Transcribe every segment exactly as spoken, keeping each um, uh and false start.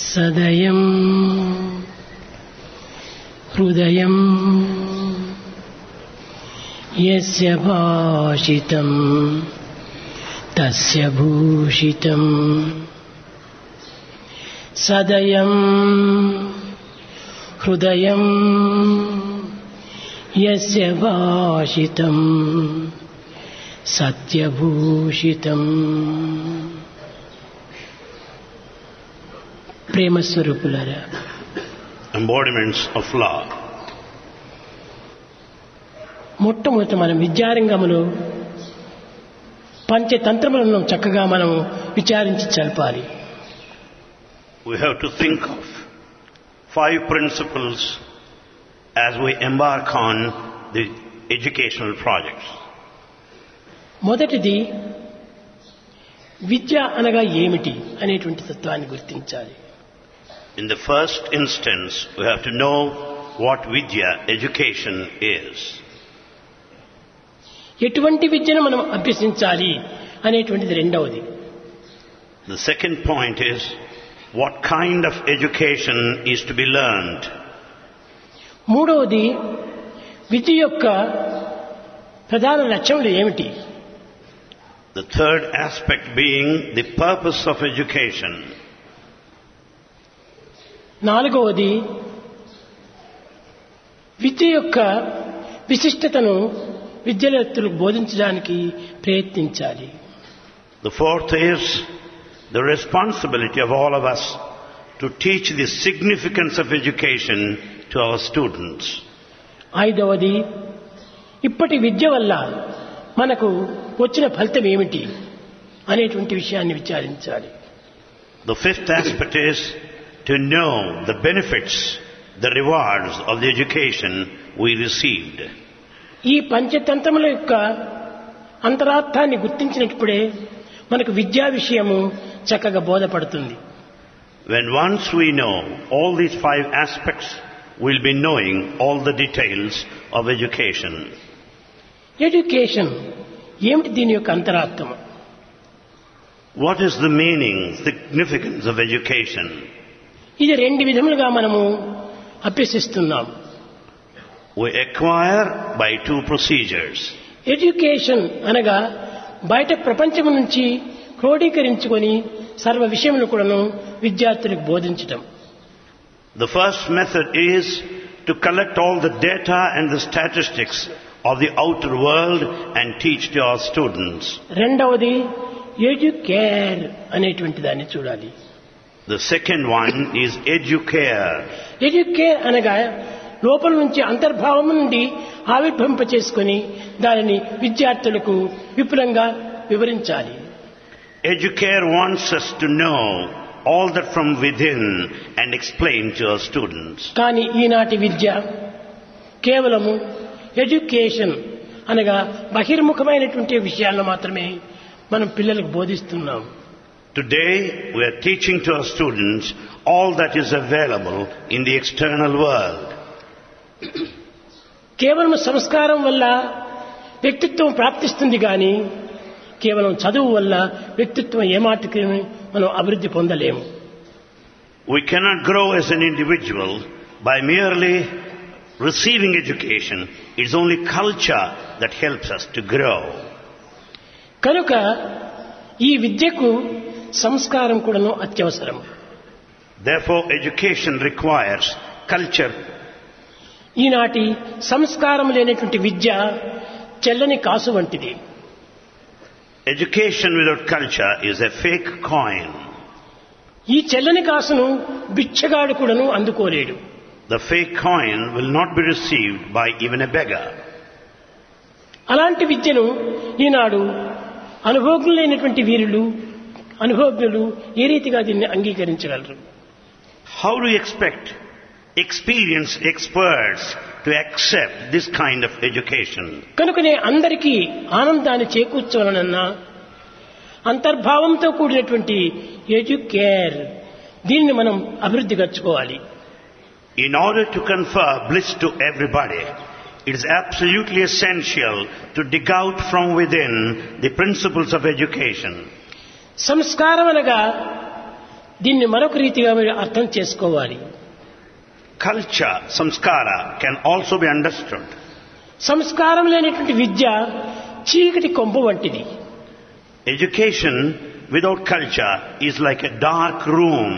సదయం హృదయం యస్య భాషితం తస్య భూషితం. సదయం హృదయం యస్య భాషితం సత్యభూషితం. ప్రేమస్వరూపులారా, embodiments of love. మొట్టమొదట మనం విద్యారంగంలో పంచతంత్రములను చక్కగా మనం విచారించి చల్పాలి. We have to think of five principles as we embark on the educational projects. మొదటిది విద్య అనగా ఏమిటి అనేటువంటి తత్వాన్ని గుర్తించాలి. In the first instance, we have to know what Vidya, education, is. ఎటువంటి విద్యను మనం అభ్యసించాలి అనేటువంటిది రెండవది. The second point is what kind of education is to be learned. మూడవది విద్య యొక్క ప్రధాన లక్ష్యములు ఏమిటి. The third aspect being the purpose of education. నాలుగవది విద్య యొక్క విశిష్టతను విద్యార్థులకు బోధించడానికి ప్రయత్నించాలి. The fourth is the responsibility of all of us to teach the significance of education to our students. ఐదవది ఇప్పటి విద్య వల్ల మనకు వచ్చిన ఫలితం ఏమిటి అనేటువంటి విషయాన్ని విచారించాలి. The fifth aspect is to know the benefits, the rewards of the education we received. ఈ పంచతంత్రముల యొక్క అంతరార్థాన్ని గుర్తించినప్పుడే మనకు విద్యా విషయము చక్కగా బోధపడుతుంది. When once we know all these five aspects, we'll be knowing all the details of education. Education ఏమిటి, దీని యొక్క అంతరార్థం? What is the meaning, significance of education? ఇది రెండు విధములుగా మనము అభ్యసిస్తున్నాం. We acquire by two procedures. Education అనగా బయట ప్రపంచం నుంచి క్రోడీకరించుకొని సర్వ విషయములు కూడాను విద్యార్థులకు బోధించటం. The first method is to collect all the data and the statistics of the outer world and teach to our students. రెండవది ఎడ్యుకేర్ అనేటువంటి దాన్ని చూడాలి. The second one is educare. Educare అనగా లోపల నుంచి అంతర్భావం నుండి ఆవిర్భవింప చేసుకుని దానిని విద్యార్థులకు విపులంగా వివరించాలి. Educare wants us to know all that from within and explain to our students. కానీ ఈనాటి విద్య కేవలము ఎడ్యుకేషన్ అనగా బహిర్ముఖమైనటువంటి విషయాలను మాత్రమే మనం పిల్లలకు బోధిస్తున్నాం. Today we are teaching to our students all that is available in the external world. కేవలం సంస్కారం వల్ల వ్యక్తిత్వం ప్రాప్తిస్తుంది కానీ కేవలం చదువు వల్ల వ్యక్తిత్వం ఏమాటికి మనం అభివృద్ధి పొందలేము. We cannot grow as an individual by merely receiving education. It's only culture that helps us to grow. కనుక ఈ విద్యకు సంస్కారం కూడాను అత్యవసరం. Therefore education requires culture. ఈనాటి సంస్కారం లేనటువంటి విద్య చెల్లని కాసు వంటిది. Education without culture is a fake coin. ఈ చెల్లని కాసును బిచ్చగాడు కూడాను అందుకోలేడు. The fake coin will not be received by even a beggar. అలాంటి విద్యను ఈనాడు అనుభోగులు లేనటువంటి వీరులు అనుభోగ్యులు ఏ రీతిగా దీన్ని అంగీకరించగలరు? How do you expect experienced experts to accept this kind of education? కనుకనే అందరికీ ఆనందాన్ని చేకూర్చవలనన్నా అంతర్భావంతో కూడినటువంటి ఎడ్యుకేర్ దీన్ని మనం అభివృద్ధి గచ్చుకోవాలి. In order to confer bliss to everybody, it is absolutely essential to dig out from within the principles of education. సంస్కారం అనగా దీన్ని మరొక రీతిగా మీరు అర్థం చేసుకోవాలి. Culture, samskara, can also be understood. సంస్కారం లేనటువంటి విద్య చీకటి కొంప వంటిది. Education without culture is like a dark room.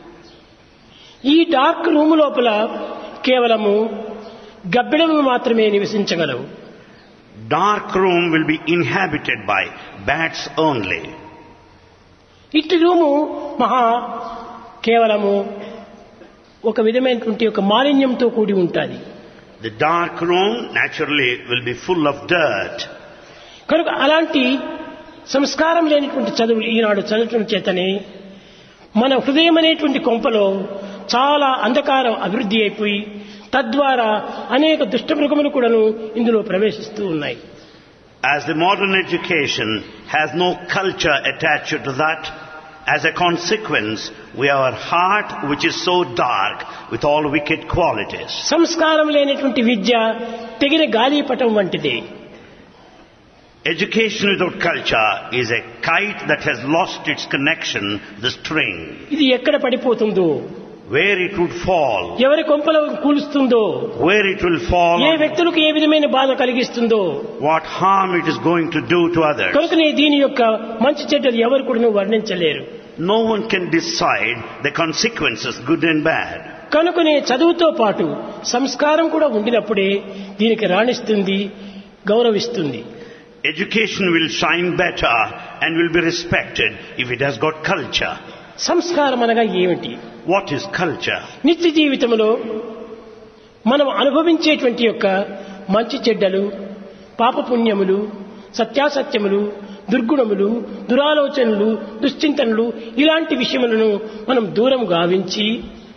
ఈ డార్క్ రూమ్ లోపల కేవలము గబ్బిడములు మాత్రమే నివసించగలవు. Dark room will be inhabited by bats only. ఇట్టి రూము మహా కేవలము ఒక విధమైనటువంటి ఒక మాలిన్యంతో కూడి ఉంటుంది. The dark room naturally will be full of dirt. కనుక అలాంటి సంస్కారం లేనటువంటి చదువులు ఈనాడు చదవటం చేతనే మన హృదయం అనేటువంటి కొంపలో చాలా అంధకారం అభివృద్ధి అయిపోయి తద్వారా అనేక దుష్టమృగములు కూడాను ఇందులో ప్రవేశిస్తూ ఉన్నాయి. As the modern education has no culture attached to that, as a consequence, we have our heart which is so dark with all wicked qualities. సంస్కారం లేనటువంటి విద్య తెగిన గాలిపటం వంటిది. Education without culture is a kite that has lost its connection, the string. ఇది ఎక్కడ పడిపోతుందో, where it would fall, ఎవరి కొంపలో కూలుస్తుందో, where it will fall, ఏ వ్యక్తులకు ఏ విధమైన బాధ కలిగిస్తుందో, what harm it is going to do to others. కనుకనే దీని యొక్క మంచి చెడ్డలు ఎవరు కూడా వర్ణించలేరు. No one can decide the consequences, good and bad. కనుకనే చదువుతో పాటు సంస్కారం కూడా ఉండినప్పుడే దీనికి రాణిస్తుంది, గౌరవిస్తుంది. Education will shine better and will be respected if it has got culture. సంస్కారం అనగా ఏమిటి? What is culture? నిత్య జీవితంలో మనం అనుభవించేటువంటి యొక్క మంచి చెడ్డలు, పాపపుణ్యములు, సత్యాసత్యములు, దుర్గుణములు, దురాలోచనలు, దుశ్చింతనలు ఇలాంటి విషయములను మనం దూరం గావించి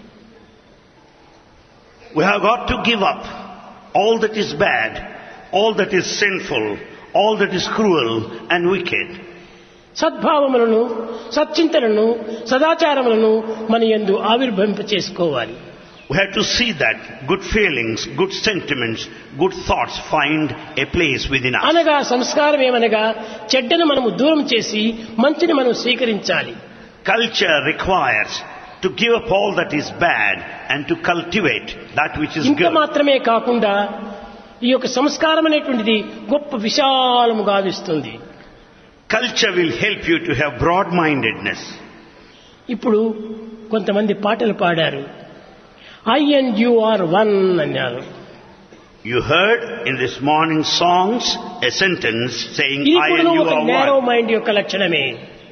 we have got to give up all that is bad, all that is sinful, all that is cruel and wicked. సద్భావములను, సచ్చింతనను, సదాచారములను మన యందు ఆవిర్భవింప చేసుకోవాలి. We have to see that good feelings, good sentiments, good thoughts find a place within us. అనగా సంస్కారం ఏమనగా చెడ్డను మనము దూరం చేసి మంచిని మనం స్వీకరించాలి. Culture requires to give up all that is bad and to cultivate that which is ఇంత good. మాత్రమే కాకుండా ఈ యొక్క సంస్కారం అనేటువంటిది గొప్ప విశాలము గావిస్తుంది. Culture will help you to have broad-mindedness. ఇప్పుడు కొంతమంది పాటలు పాడారు. I and you are one అన్నారు. You heard in this morning songs a sentence saying ఇది I కూడా and you ఒక are నేరో one. మైండ్ యొక్క లక్షణమే.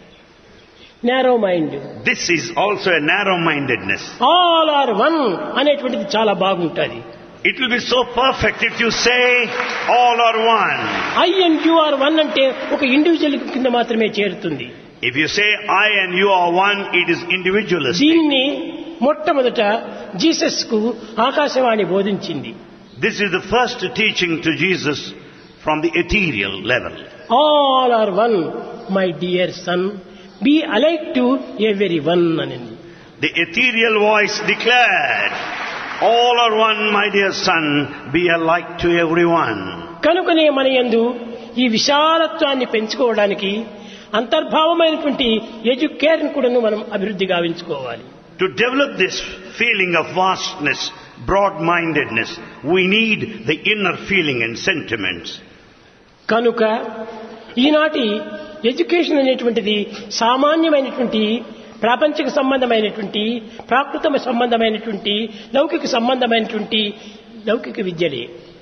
Narrow mind, This is also a narrow-mindedness. All are one అనేటువంటిది చాలా బాగుంటుంది. It will be so perfect if you say all are one. I and you are one అంటే ఒక individual కింద మాత్రమే చేరుతుంది. If you say I and you are one, it is individualistic. దీన్ని మొట్టమొదట జీసస్ కు ఆకాశవాణి బోధించింది. This is the first teaching to Jesus from the ethereal level. All are one my dear son, be alike to every one అని. The ethereal voice declared, all are one, my dear son, be alike to everyone. కనుకనే మన యందు ఈ విశాలత్వాన్ని పెంచుకోవడానికి అంతర్భావమైనటువంటి education కూడాను మనం అభివృద్ధి గావించుకోవాలి. To develop this feeling of vastness, broad-mindedness, we need the inner feeling and sentiments. కనుక ఈనాటి ఎడ్యుకేషన్ అనేటువంటిది సామాన్యమైనటువంటి ప్రాపంచిక సంబంధమైనటువంటి ప్రాకృత సంబంధమైనటువంటి లౌకిక సంబంధమైనటువంటి లౌకిక విద్యలే.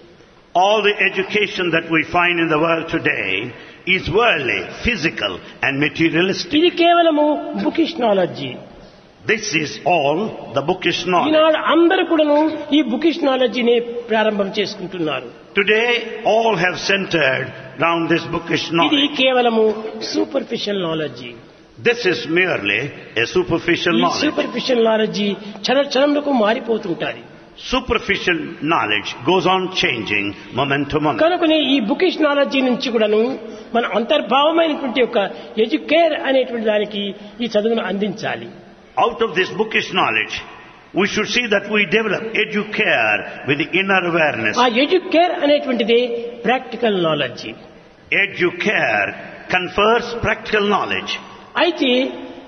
All the education that we find in the world today is worldly, physical and materialistic. ఇది కేవలము bookish knowledge. This is all the bookish knowledge. ఈనాడు అందరూ కూడాను ఈ బుకిష్ నాలెడ్జిని ప్రారంభం చేసుకుంటున్నారు. Today all have centered round this bookish ఇది knowledge. కేవలము superficial knowledge. This is merely a superficial ఈ knowledge. సూపర్ఫిషియల్ నాలెడ్జి క్షణ క్షణంలో మారిపోతుంటారు. Superficial knowledge goes on changing moment to moment. కనుకనే ఈ బుకిష్ నాలెడ్జి నుంచి కూడాను మన అంతర్భావమైనటువంటి ఒక ఎడ్యుకేర్ అనేటువంటి దానికి ఈ చదువును అందించాలి. Out of this bookish knowledge, we should see that we develop educare with the inner awareness. ఆ ఎడ్యుకేర్ అనేటువంటిది practical knowledge. Educare confers practical knowledge. అయితే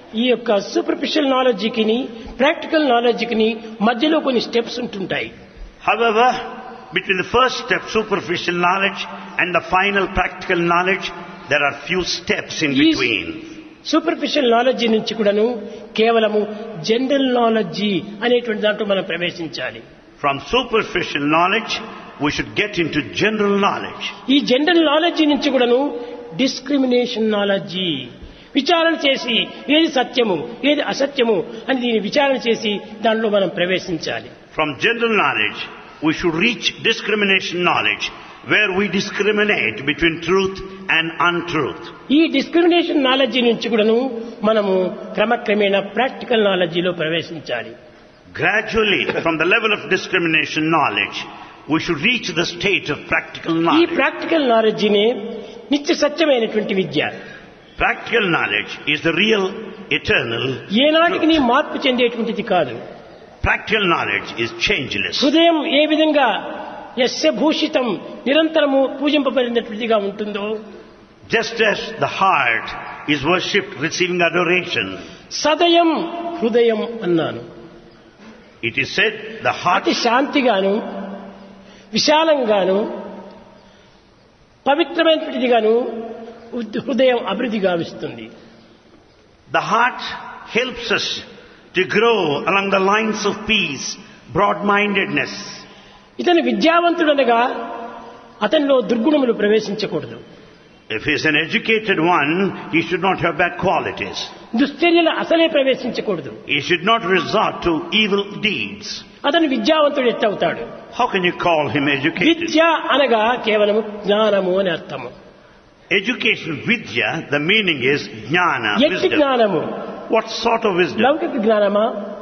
ఈ యొక్క సూపర్ఫిషియల్ నాలెడ్జికి ప్రాక్టికల్ నాలెడ్జికి మధ్యలో కొన్ని స్టెప్స్ ఉంటుంటాయి. However, between the first step, superficial knowledge, and the final practical knowledge, there are few steps in between. Superficial knowledge నుంచి కూడాను కేవలము జనరల్ నాలెడ్జి అనేటువంటి దాంట్లో మనం ప్రవేశించాలి. From superficial knowledge, we should get into general knowledge. ఈ general knowledge నుంచి కూడాను డిస్క్రిమినేషన్ నాలెడ్జి, విచారణ చేసి ఏది సత్యము ఏది అసత్యము అని దీన్ని విచారణ చేసి దానిలో మనం ప్రవేశించాలి. From general knowledge, we should reach discrimination knowledge, where we discriminate between truth and untruth. ఈ డిస్క్రిమినేషన్ నాలెడ్జి నుంచి కూడాను మనము క్రమక్రమేణా ప్రాక్టికల్ నాలెడ్జిలో ప్రవేశించాలి. Gradually, from the level of discrimination knowledge, we should reach the state of practical ఈ knowledge. Practical నాలెడ్జినే నిత్య సత్యమైనటువంటి విద్య. Practical knowledge is the real, eternal ఏనాటికి truth. మార్పు చెందేటువంటిది కాదు. Practical knowledge is changeless. హృదయం ఏ విధంగా యస్య భూషితం నిరంతరము పూజింపబడినటువంటిదిగా ఉంటుందో, Just as the heart is worshipped, receiving adoration, సదయం హృదయం అన్నాను. it is said the heart అతి శాంతిగాను విశాలంగాను పవిత్రమైనటువంటిదిగాను హృదయం అభివృద్ధి గావిస్తుంది. The heart helps us to grow along the lines of peace, broad-mindedness. ఇతను విద్యావంతుడనగా అతనిలో దుర్గుణములు ప్రవేశించకూడదు. If he is an educated one, he should not have bad qualities. దుశ్చర్యలు అసలే ప్రవేశించకూడదు. He should not resort to evil deeds. అతను విద్యావంతుడు ఎట్టవుతాడు? How can you call him educated? విద్య అనగా కేవలము జ్ఞానము అని అర్థము. Education, vidya, the meaning is jnana, ఎట్టి wisdom. జ్ఞానము? What sort of wisdom? లౌకిక జ్ఞానమా,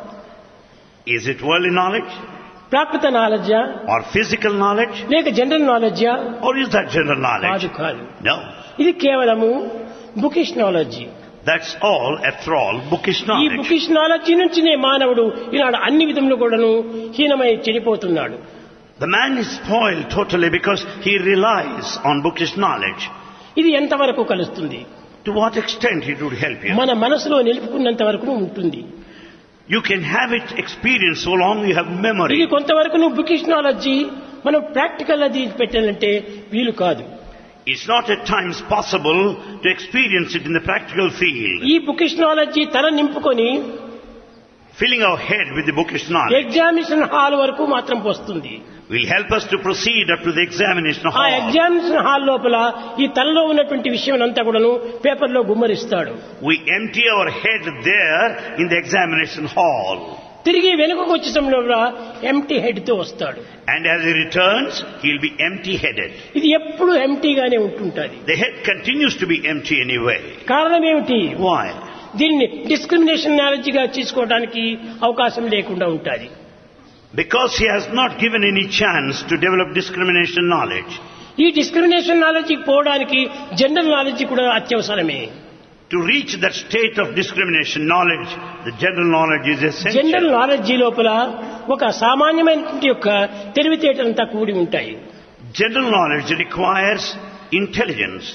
Is it worldly knowledge ప్రాకృత నాలెడ్జా, or physical knowledge, లేక జనరల్ నాలెడ్జా? or is that general కాదు knowledge? కాదు. No. ఇది కేవలము bookish knowledge. That's all, after all, bookish ఈ knowledge. బుకిష్ నాలెడ్జి నుంచినే మానవుడు ఈనాడు అన్ని విధములు కూడాను హీనమై చెడిపోతున్నాడు. The man is spoiled totally because he relies on bookish knowledge. ఇది ఎంతవరకు కలుస్తుంది? To what extent it would help you? మన మనసులో నిలుపుకున్నంత వరకు ఉంటుంది. You can have it experience so long you have ఇది memory. కొంతవరకు నువ్వు బుకిష్ నాలెడ్జి మనం ప్రాక్టికల్ అది పెట్టాలంటే వీలు కాదు. It's not at times possible to experience it in the practical field. ఈ బుకిష్ నాలెడ్జి తల నింపుకొని Filling our head with the bookish knowledge examination hall వరకు మాత్రం వస్తుంది. will help us to proceed up to the examination ఆ hall. Examination hall లోపల ఈ తలలో ఉన్నటువంటి విషయం అంతా కూడాను పేపర్లో గుమ్మరిస్తాడు. We empty our head there in the examination hall. తిరిగి వెనుకకు వచ్చే సమయంలో ఎంటీ హెడ్ తో వస్తాడు. And as he returns, he'll be empty-headed. ఇది ఎప్పుడు ఎంటీగానే ఉంటుంటుంది. The head continues to be empty anyway. కారణం ఏమిటి? Why? దీన్ని డిస్క్రిమినేషన్ నాలెడ్జిగా తీసుకోవడానికి అవకాశం లేకుండా ఉంటుంది. Because he has not given any chance to develop discrimination knowledge. ఈ డిస్క్రిమినేషన్ నాలెడ్జికి పోవడానికి జనరల్ నాలెడ్జి కూడా అత్యవసరమే. To reach that state of discrimination knowledge, the general knowledge is essential. General knowledge లోపల ఒక సామాన్యమైనటువంటి యొక్క తెలివితేటలంతా కూడి ఉంటాయి. General knowledge requires intelligence.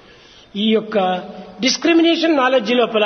ఈ యొక్క డిస్క్రిమినేషన్ నాలెడ్జి లోపల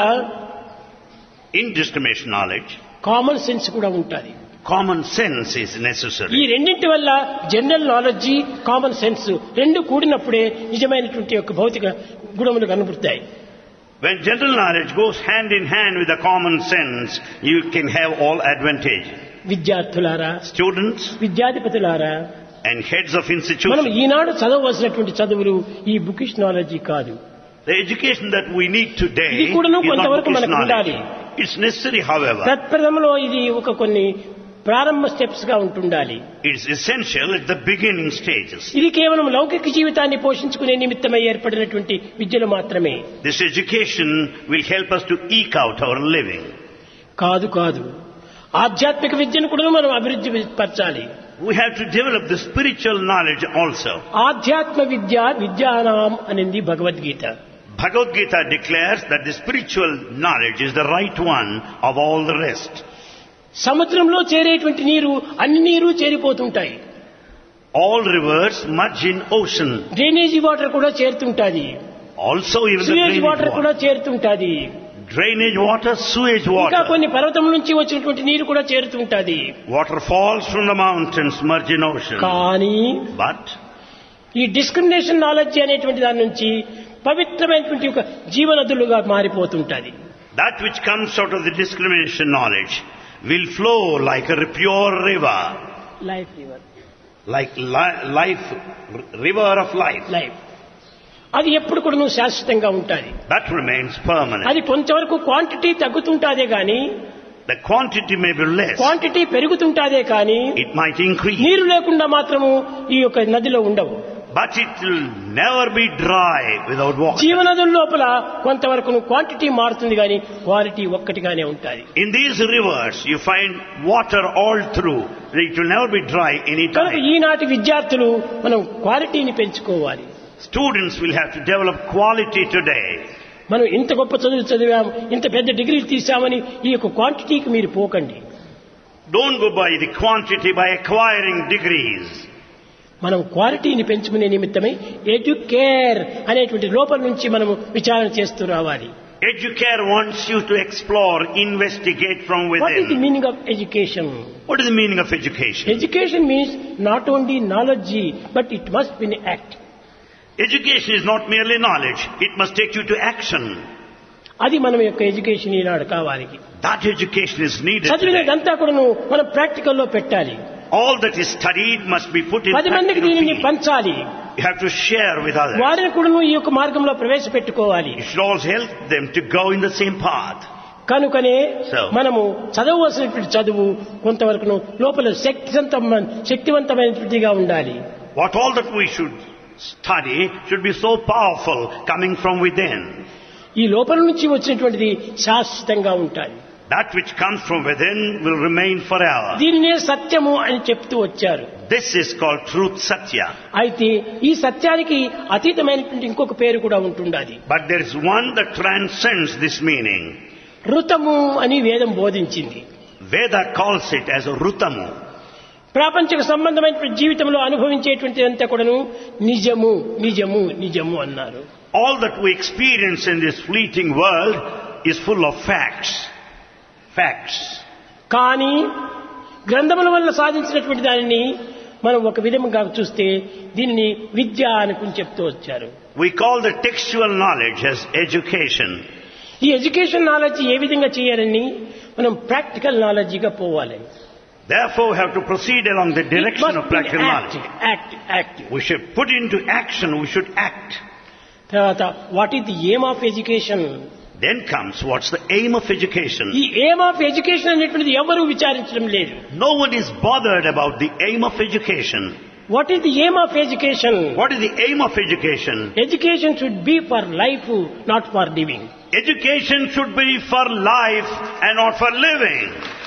Indiscrimination knowledge, కామన్ సెన్స్ కూడా ఉంటుంది. common sense is ఈ necessary. రెండింటి వల్ల జనరల్ నాలెడ్జి కామన్ సెన్స్ రెండు కూడినప్పుడే నిజమైనటువంటి యొక్క భౌతిక గుణములు కనబడతాయి. When general knowledge goes hand in hand with the common sense, you can have all advantage. విద్యార్థులారా, Students విద్యాధిపతులారా, and heads of మనం institutions, ఈనాడు చదవవలసినటువంటి చదువులు ఈ బుకిష్ నాలెడ్జి కాదు. the education that we need today ఇది is కూడాను not కొంతవరకు bookish మనకు knowledge. ఉండాలి. It's necessary, however. తత్ప్రథమలో ఇది ఒక కొన్ని ప్రారంభ స్టెప్స్ గా ఉంటుండాలి. It's essential at the beginning stages. ఇది కేవలం లౌకిక జీవితాన్ని పోషించుకునే నిమిత్తమై ఏర్పడినటువంటి విద్యలు మాత్రమే. This education will help us to eke out our living. కాదు కాదు ఆధ్యాత్మిక విద్యను కూడా మనం అభివృద్ధి పరచాలి. We have to develop the spiritual knowledge also. ఆధ్యాత్మ విద్య విద్యానాం అనేది Bhagavad Gita. Bhagavad Gita declares that the spiritual knowledge is the right one of all the rest. సముద్రంలో చేరేటువంటి నీరు అన్ని నీరు చేరిపోతుంటాయి. All rivers merge in ocean. Drainage water కూడా చేరుతుంటాది. Also even the sewage drainage water కూడా water. చేరుతుంటాది. drainage water, sewage ఇంకా water. కొన్ని పర్వతం నుంచి వచ్చినటువంటి నీరు కూడా చేరుతూ ఉంటుంది. Water falls from the mountains, merge in ocean. కానీ But ఈ డిస్క్రిమినేషన్ నాలెడ్జ్ అనేటువంటి దాని నుంచి పవిత్రమైనటువంటి ఒక జీవనదులుగా మారిపోతుంటది. that which comes out of the discrimination knowledge will flow like a pure river, life river like li- life, river of life. Life అది ఎప్పుడు కూడా నువ్వు శాశ్వతంగా ఉంటుంది. That remains permanent. అది కొంతవరకు క్వాంటిటీ తగ్గుతుంటాదే గాని The quantity may be less. Quantity పెరుగుతుంటాదే కానీ It might increase. నీరు లేకుండా మాత్రము ఈ యొక్క నదిలో ఉండవు. But it will never be dry without water. జీవనదుల లోపల కొంతవరకు క్వాంటిటీ మారుతుంది కానీ క్వాలిటీ ఒక్కటిగానే ఉంటుంది. In these rivers you find water all through. It will never be dry any కనుక time. ఈనాటి విద్యార్థులు మనం క్వాలిటీని పెంచుకోవాలి. Students will have to develop quality today. మనం ఇంత గొప్ప చదువులు చదివాము, ఇంత పెద్ద డిగ్రీలు తీసామని ఈ యొక్క క్వాంటిటీకి మీరు పోకండి. Don't go by the quantity by acquiring degrees. మనం క్వాలిటీని పెంచుకునే నిమిత్తమై ఎడ్యుకేర్ అనేటువంటి లోపల నుంచి మనం విచారణ చేస్తూ రావాలి. Educare wants you to explore, investigate from what is the within. Meaning of education? What is the meaning of education? Education means not only knowledge but it must be act. Education is not merely knowledge. It must take you to action. అది మనం యొక్క education ఈనాడు కావాలి. That education is needed today. చదివినదంతా కూడా మనం ప్రాక్టికల్లో పెట్టాలి. All that is studied must be put in పది మందికి practical దీనిని field. పంచాలి. You have to share with others. వారిని కూడా ఈ యొక్క మార్గంలో ప్రవేశపెట్టుకోవాలి. You should also help them to go in the same path. కనుకనే So. మనము చదవవలసినటువంటి చదువు కొంతవరకు లోపల శక్తివంతమైన శక్తివంతమైనటువంటిగా ఉండాలి. What all that we should study should be so powerful coming from within. ఈ లోపల నుంచి వచ్చినటువంటిది శాశ్వతంగా ఉంటాయి. That which comes from within will remain forever. దీనినే సత్యము అని చెప్తూ వచ్చారు. This is called truth satya. అయితే ఈ సత్యానికి అతీతమైనటువంటి ఇంకొక పేరు కూడా ఉంటుండాలి. But there is one that transcends this meaning. ఋతము అని వేదం బోధించింది. Veda calls it as a rutamu. ప్రాపంచిక సంబంధమైనటువంటి జీవితంలో అనుభవించేటువంటి అంతా కూడాను నిజము నిజము నిజము అన్నారు. All that we experience in this fleeting world is full of facts. Facts. కానీ గ్రంథముల వల్ల సాధించినటువంటి దానిని మనం ఒక విధంగా చూస్తే దీనిని విద్య అనుకుని చెప్తూ వచ్చారు. We call the textual knowledge as education. ఈ ఎడ్యుకేషన్ నాలెడ్జ్ ఏ విధంగా చేయాలని మనం ప్రాక్టికల్ నాలెడ్జిగా పోవాలి. Therefore, we have to proceed along the direction of practical knowledge. Act act We should put into action, we should act. తర్వాత what is the aim of education? Then comes what's the aim of education. ఈ aim of education అనేటువంటిది ఎవరు విచారించడం లేదు. No one is bothered about the aim of education. What is the aim of education? What is the aim of education? Education should be for life not for living. Education should be for life and not for living.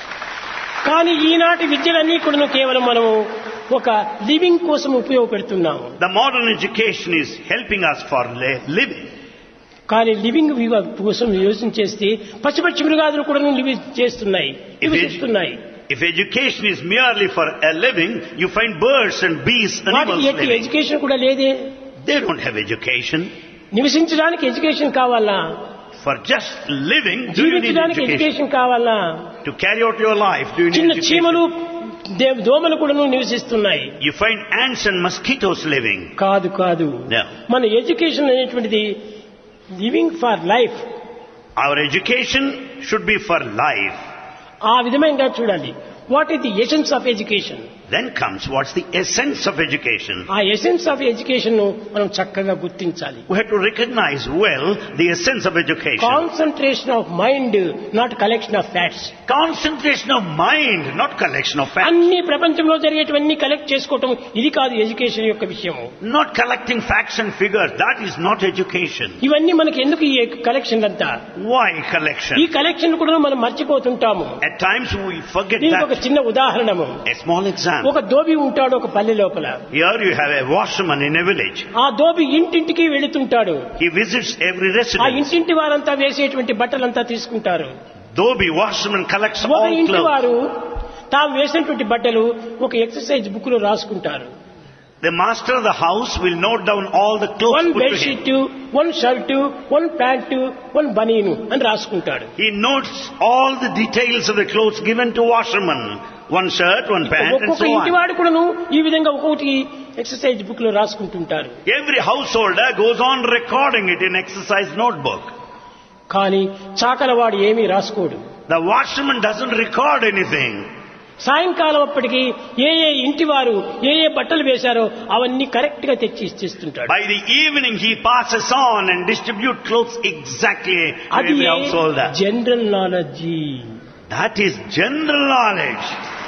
కానీ ఈనాటి విద్యలన్నీ కూడా కేవలం మనము ఒక living కోసం ఉపయోగపెడుతున్నాము. The modern education is helping us for li- living. కానీ living కోసం యోచన చేస్తే పశుపక్షి మృగాదులు కూడా లివి చేస్తున్నాయి, నివసిస్తున్నాయి. If education is merely for a living, you find birds and bees, animals వాటికి ఎట్టి living. ఎడ్యుకేషన్ కూడా లేదే. They don't have education. నివసించడానికి ఎడ్యుకేషన్ కావాలా? For just living, do you need జీవించడానికి education? ఎడ్యుకేషన్ కావాలా? To carry out your life, do you need చిన్న education? చీమలు దే- దోమలు కూడా నివసిస్తున్నాయి. You find ants and mosquitoes living. కాదు కాదు No. మన ఎడ్యుకేషన్ అనేటువంటిది living for life. Our education should be for life. ఆ విధంగా చూడాలి. What is the essence of education? Then comes what's the essence of education. ఆ ఎసెన్స్ ఆఫ్ ఎడ్యుకేషన్ ను మనం చక్కగా గుర్తించాలి. We have to recognize well the essence of education. Concentration of mind not collection of facts. Concentration of mind, not collection of facts. అన్ని ప్రపంచంలో జరిగేటివన్నీ collect చేసుకోవటం ఇది కాదు ఎడ్యుకేషన్ యొక్క విషయము. Not collecting facts and figures, that is not education. ఇవన్నీ మనకి ఎందుకు ఈ కలెక్షన్ అంతా? Why collection? ఈ కలెక్షన్ కూడా మనం మర్చిపోతుంటాము. At times we forget దీనికి ఒక that. చిన్న ఉదాహరణము. A small example. ఒక దోబి ఉంటాడు ఒక పల్లె లోపల. Here you have a washerman in a village. ఆ దోబి ఇంటింటికి వెళుతుంటాడు. He visits every ఆ residence. ఇంటింటి వారంతా వేసేటువంటి బట్టలంతా తీసుకుంటారు. Dhobi washerman collects ఒక all ఇంటి clothes. వారు తాము వేసినటువంటి బట్టలు ఒక ఎక్సర్సైజ్ బుక్ లో రాసుకుంటారు. The master of the house will note down all the clothes one put to bedsheet, him. One shirt, one pant, one బనీను అని రాసుకుంటాడు. He notes all the details of the clothes given to washerman. One shirt, one pant and ఒక్కొక్క so ఇంటి on. వాడు కూడాను ఈ విధంగా ఒక్కొక్కటి ఎక్సర్సైజ్ బుక్ లో రాసుకుంటుంటారు. Every householder goes on recording it in exercise notebook. కానీ చాకలవాడు ఏమీ రాసుకోడు. The washerman doesn't record anything. సాయంకాలం అప్పటికి ఏ ఏ ఇంటి వారు ఏ ఏ బట్టలు వేశారో అవన్నీ కరెక్ట్ గా తెచ్చి ఇచ్చేస్తుంటాడు. By the evening he passes on and distribute clothes exactly to అది every householder. General knowledge. That is general knowledge.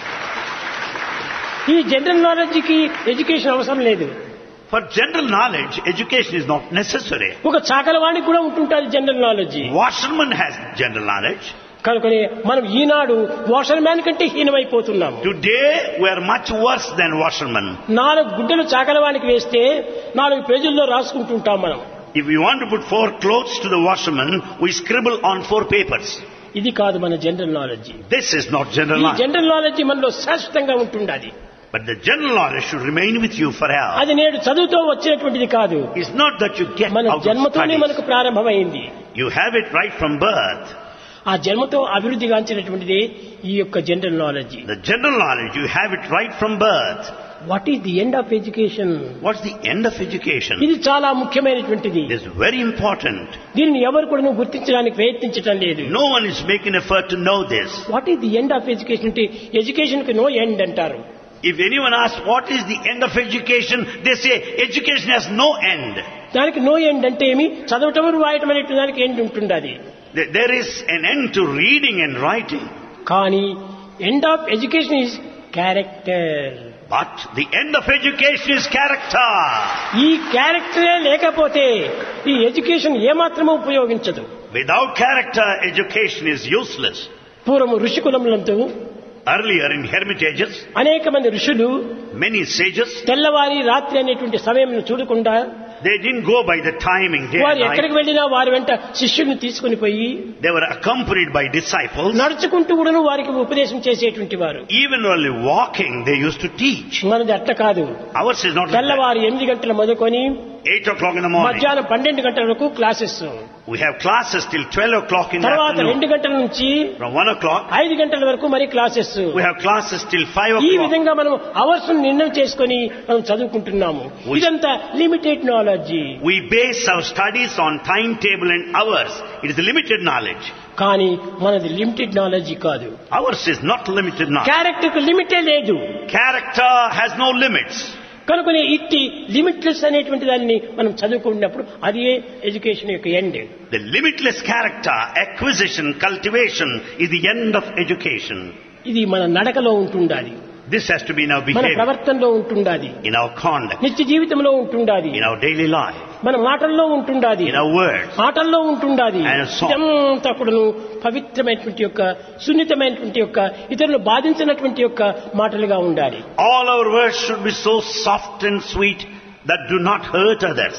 ఈ జనరల్ నాలెడ్జ్ కి ఎడ్యుకేషన్ అవసరం లేదు. For general knowledge, education is not necessary. ఒక చాకలవాడికి కూడా ఉంటుంటుంది general knowledge. Washerman has general knowledge. కనుకనే మనం ఈనాడు వాషర్ మ్యాన్ కంటే హీనమైపోతున్నాము. Today we are much worse than washerman. నాలుగు గుడ్డలు చాకలవానికి వేస్తే నాలుగు పేజీల్లో రాసుకుంటుంటాం మనం. If we want to put four clothes to the washerman, we scribble on four papers. ఇది కాదు మన general knowledge. This is not general ఈ knowledge. జనరల్ నాలెడ్జ్ మనలో శాశ్వతంగా ఉంటుండాలి. But the general knowledge should remain with you forever. అది నేడు చదువుతో వచ్చినటువంటిది కాదు. It's not that you get మన out of జన్మతోనే studies. మనకు ప్రారంభమైంది. You have it right from birth. ఆ జన్మతో అభివృద్ధి గాంచినటువంటిది ఈ యొక్క general knowledge. The general knowledge, you have it right from birth. What is the end of education? What's the end of education? ఇది చాలా ముఖ్యమైనటువంటిది. It is very important. దీనిని ఎవరు కూడా గుర్తించడానికి ప్రయత్నించడం లేదు. No one is making effort to know this. What is the end of education అంటే ఎడ్యుకేషన్ కి నో ఎండ్ అంటారు. If anyone asks what is the end of education, they say education has no end. దానికి no end అంటే ఏమి? చదవటం రాయటం అనేటువంటి దానికి ఎండ్ ఉంటుండాలి. There is an end to reading and writing. కానీ end of education is character. But the end of education is character. ఈ క్యారెక్టరే లేకపోతే ఈ ఎడ్యుకేషన్ ఏమాత్రమూ ఉపయోగించదు. Without character, education is useless. పూర్వము ఋషికులములందు Earlier in hermitages, అనేక మంది ఋషులు many sages, తెల్లవారి రాత్రి అనేటువంటి సమయం చూడకుండా they didn't go by the timing day వారు and ఎక్కడికి night. వెళ్ళినా వారి వెంట శిష్యుల్ని తీసుకుని పోయి They were accompanied by disciples. నడుచుకుంటూ కూడా వారికి ఉపదేశం చేసేటువంటి వారు. Even while walking, they used to teach. మనది అట్ట కాదు. Ours is not like that. తెల్లవారు ఎనిమిది గంటల మొదలుకొని Eight o'clock in the morning. మధ్యాహ్నం పన్నెండు గంటల వరకు classes. We have classes till twelve o'clock in the తర్వాత రెండు afternoon. గంటల నుంచి From one o'clock, ఐదు గంటల వరకు మరి classes. we have classes till five ఈ o'clock. విధంగా మనం అవర్స్ నిర్ణయం చేసుకొని మనం చదువుకుంటున్నాము. We- ఇదంతా limited knowledge. We base our studies on timetable and hours. It is limited knowledge. కానీ మనది లిమిటెడ్ నాలెడ్జ్ కాదు. Ours is not limited knowledge. Character కు లిమిటే లేదు. Character has no limits. కనుకనే ఇట్టి లిమిట్లెస్ అనేటువంటి దాన్ని మనం చదువుకున్నప్పుడు అది ఎడ్యుకేషన్ యొక్క end. The limitless character, acquisition, cultivation is the end of education. ఇది మన నడకలో ఉంటుండాలి. This has to be in our మన behavior, ప్రవర్తనలో ఉంటుండాలి. in our conduct, నిత్య జీవితంలో ఉంటుండాలి. in our daily life, మన మాటల్లో ఉంటుండాలి. in our words. మాటల్లో ఉంటుండాలి. And so- ఇదంతా కూడాను పవిత్రమైనటువంటి యొక్క సున్నితమైనటువంటి యొక్క ఇతరులు బాధించినటువంటి యొక్క మాటలుగా ఉండాలి. All our words should be so soft and sweet that do not hurt others.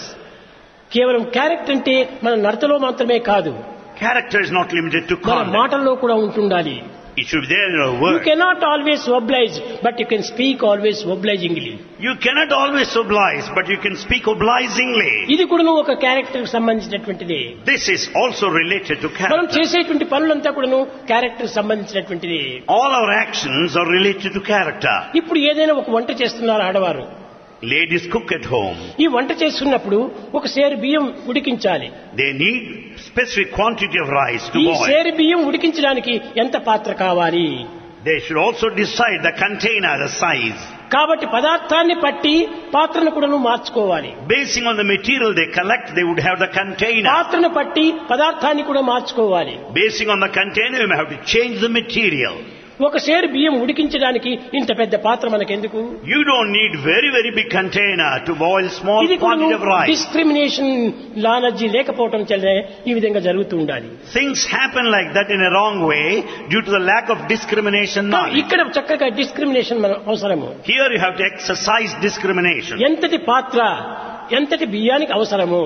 కేవలం క్యారెక్టర్ అంటే మన నడతలో మాత్రమే కాదు, Character is not limited to మన conduct. మాటల్లో కూడా ఉంటుండాలి. It should be there in our You words. cannot always oblige, but you can speak always obligingly. You cannot always oblige, but you can speak obligingly. ఇది కూడా ఒక character కు సంబంధించినటువంటిది. This is also related to మనం character. చేసేటువంటి పనులంతా కూడాను character సంబంధించినటువంటిది. All our actions are related to character. ఇప్పుడు ఏదైనా ఒక వంట చేస్తున్నారు ఆడవారు. Ladies cook at home. ఈ వంట చేస్తున్నప్పుడు ఒక సేరు బియ్యం ఉడికించాలి. They need specific quantity of rice to ఈ boil. సేరు బియ్యం ఉడికించడానికి ఎంత పాత్ర కావాలి? They should also decide the container, the size. కాబట్టి పదార్థాన్ని పట్టి పాత్రను కూడాను మార్చుకోవాలి. Basing on the material they collect, they would have the container. పాత్రను పట్టి పదార్థాన్ని కూడా మార్చుకోవాలి. Basing on the container, you may have to change the material. ఒక సేరు బియ్యం ఉడికించడానికి ఇంత పెద్ద పాత్ర మనకెందుకు? You don't need very, very big container to boil small ఇది quantity of rice. Discrimination knowledge లేకపోవటం చేత ఈ విధంగా జరుగుతూ ఉండాలి. Things happen like that in a wrong way due to the lack of discrimination knowledge. ఇక్కడ చక్కగా డిస్క్రిమినేషన్ మన అవసరము. Here you have to exercise discrimination. ఎంతటి పాత్ర, ఎంతటి బియ్యానికి అవసరము,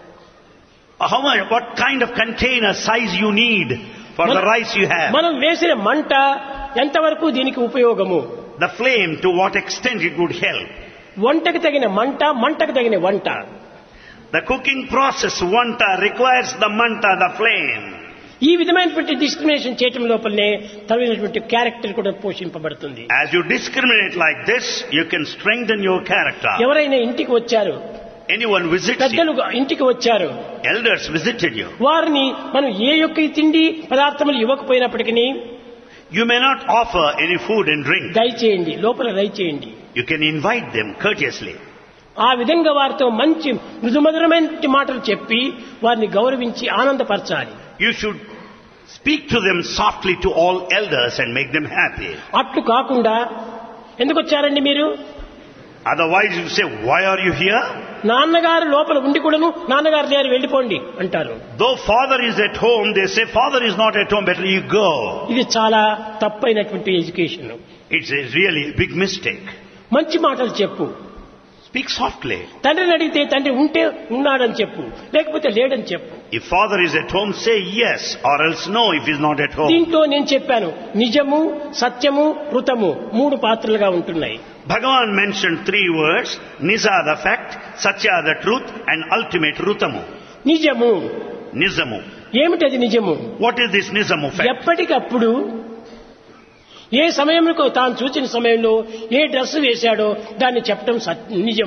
How much, what kind of container size you need for the rice you have. మనం వేసిన మంట ఎంతవరకు దీనికి ఉపయోగము, The flame, to what extent it would help. వంటకు తగిన మంట, మంటకు తగిన వంట. The cooking process, vanta, requires the manta, the flame. ఈ విధమైనటువంటి డిస్క్రిమినేషన్ చేయటం లోపలనే తగినటువంటి క్యారెక్టర్ కూడా పోషింపబడుతుంది. As you discriminate like this, you can strengthen your character. ఎవరైనా ఇంటికి వచ్చారు, Anyone visits you, పెద్దలు ఇంటికి వచ్చారు, elders visited you. వారిని మనం ఏ యొక్క తిండి పదార్థములు ఇవ్వకపోయినప్పటికీ You may not offer any food and drink. దయచేయండి, లోపల దయచేయండి. You can invite them courteously. ఆ విధంగా వారితో మంచి మృదుమధురమైన మాటలు చెప్పి వారిని గౌరవించి ఆనందపరచాలి. You should speak to them softly, to all elders, and make them happy. అట్లు కాకుండా ఎందుకు వచ్చారండి మీరు, Otherwise you say, why are you here? నాన్నగారు లోపల ఉండి కూడాను నాన్నగారు లేరు వెళ్ళిపోండి అంటారు. Though father is at home, they say father is not at home, better you go. ఇది చాలా తప్పైనటువంటి education. It's a really big mistake. మంచి మాటలు చెప్పు. Speak softly. తండ్రిని అడిగితే తండ్రి ఉంటే ఉన్నాడని చెప్పు, లేకపోతే లేడని చెప్పు. If father is at home, say yes, or else no if he's not at home. దీంట్లో నేను చెప్పాను, నిజము, సత్యము, ఋతము మూడు పాత్రలుగా ఉంటున్నాయి. Bhagavan mentioned three words: Nisa the fact, Satya the truth, and ultimate Rutamu. నిజము. Nizamu. ఏమిటది నిజము? What is this Nizamu fact? ఎప్పటికప్పుడు ఏ సమయంలో తాను చూచిన సమయంలో ఏ డ్రెస్ వేశాడో దాన్ని చెప్పడం నిజం.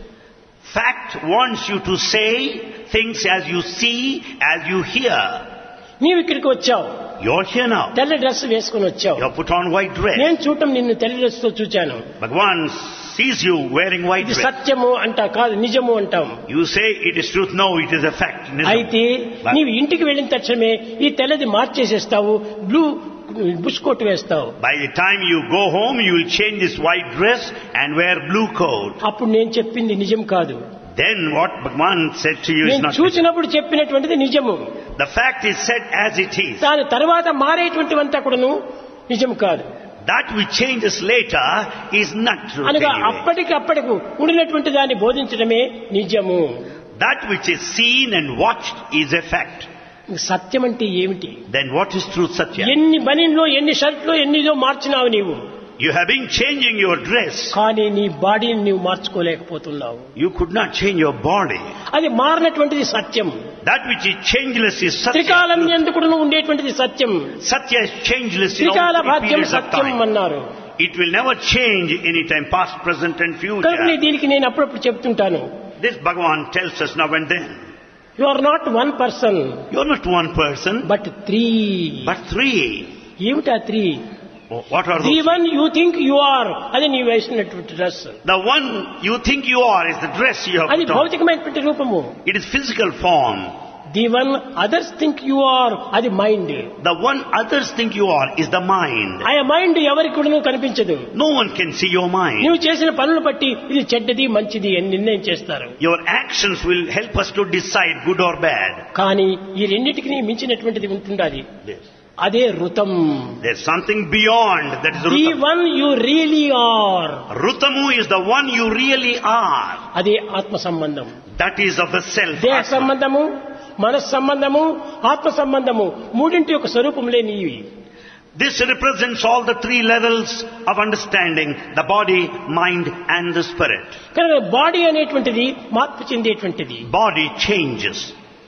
Fact wants you to say things as you see, as you hear. నీవు ఇక్కడికి వచ్చావు, You're here now. తెల్ల డ్రెస్ వేసుకుని వచ్చావు. You put on white dress. నేను చూడటం నిన్ను తెల్ల డ్రెస్ తో చూచాను. Bhagavan sees you wearing white ఇది dress. సత్యము అంటా, కాదు నిజము అంటాం. You say it is truth. No, it is a fact. Nizam. అయితే నీవు ఇంటికి వెళ్ళిన తక్షణమే ఈ తెల్లది మార్చేసేస్తావు, బ్లూ బుష్ కోట్ వేస్తావు. By the time you go home, you will change this white dress and wear blue coat. అప్పుడు నేను చెప్పింది నిజం కాదు. Then what Bhagavan said to you is నేను not చూసినప్పుడు చెప్పినటువంటిది నిజము. the fact is said as it is. దాని తర్వాత మారేటువంటివంతా కూడాను నిజం కాదు. That which changes later is not truth అనగా anyway. అప్పటికి అప్పటికి ఉండినటువంటి దాన్ని బోధించడమే నిజము. That which is seen and watched is a fact. సత్యం అంటే ఏమిటి? Then what is truth, Satya? ఎన్ని బనీన్లో ఎన్ని షర్ట్లో ఎన్నిదో మార్చినావు నీవు, You have been changing your dress. కానీ నీ బాడీని నీవు మార్చుకోలేకపోతున్నావు. You could not change your body. అది మారినటువంటిది సత్యం. That which is changeless is Satya. త్రికాలం ఎందుకు ఉండేటువంటిది సత్యం. Satya is changeless in త్రికాల all three భాగ్యం periods of సత్యం time. అన్నారు. It will never change any time, past, present and కనుక future. దీనికి నేను అప్పుడప్పుడు చెప్తుంటాను, This Bhagavan tells us now and then. You are not one person You are not one person, but three. but three. ఏమిటా three? What are the those? One you think you are, అది నీ వేసినటువంటి dress. The one you think you are is the dress you have అది put on. భౌతికమైనటువంటి రూపము. It is physical form. The one others think you are, అది mind. The one others think you are is the mind. ఆ mind ఎవరికి కూడా కనిపించదు. No one can see your mind. నువ్వు చేసిన పనులు బట్టి ఇది చెడ్డది మంచిది అని నిర్ణయం చేస్తారు. Your actions will help us to decide good or bad. కానీ ఈ రెండింటికి మించినటువంటిది ఉంటుండాలి, Yes. అదే ఋతం. There's something beyond, that is the Rutamu. One you really are, Rutamu is the one you really are. అదే ఆత్మ సంబంధం. That is of the self. దేహ Atma. సంబంధము, మనస్ సంబంధము, ఆత్మ సంబంధము మూడింటి యొక్క స్వరూపంలే నీవి. This represents all the three levels of understanding: the body, mind and the spirit. కనుక బాడీ అనేటువంటిది మార్పు చెందేటువంటిది, Body changes,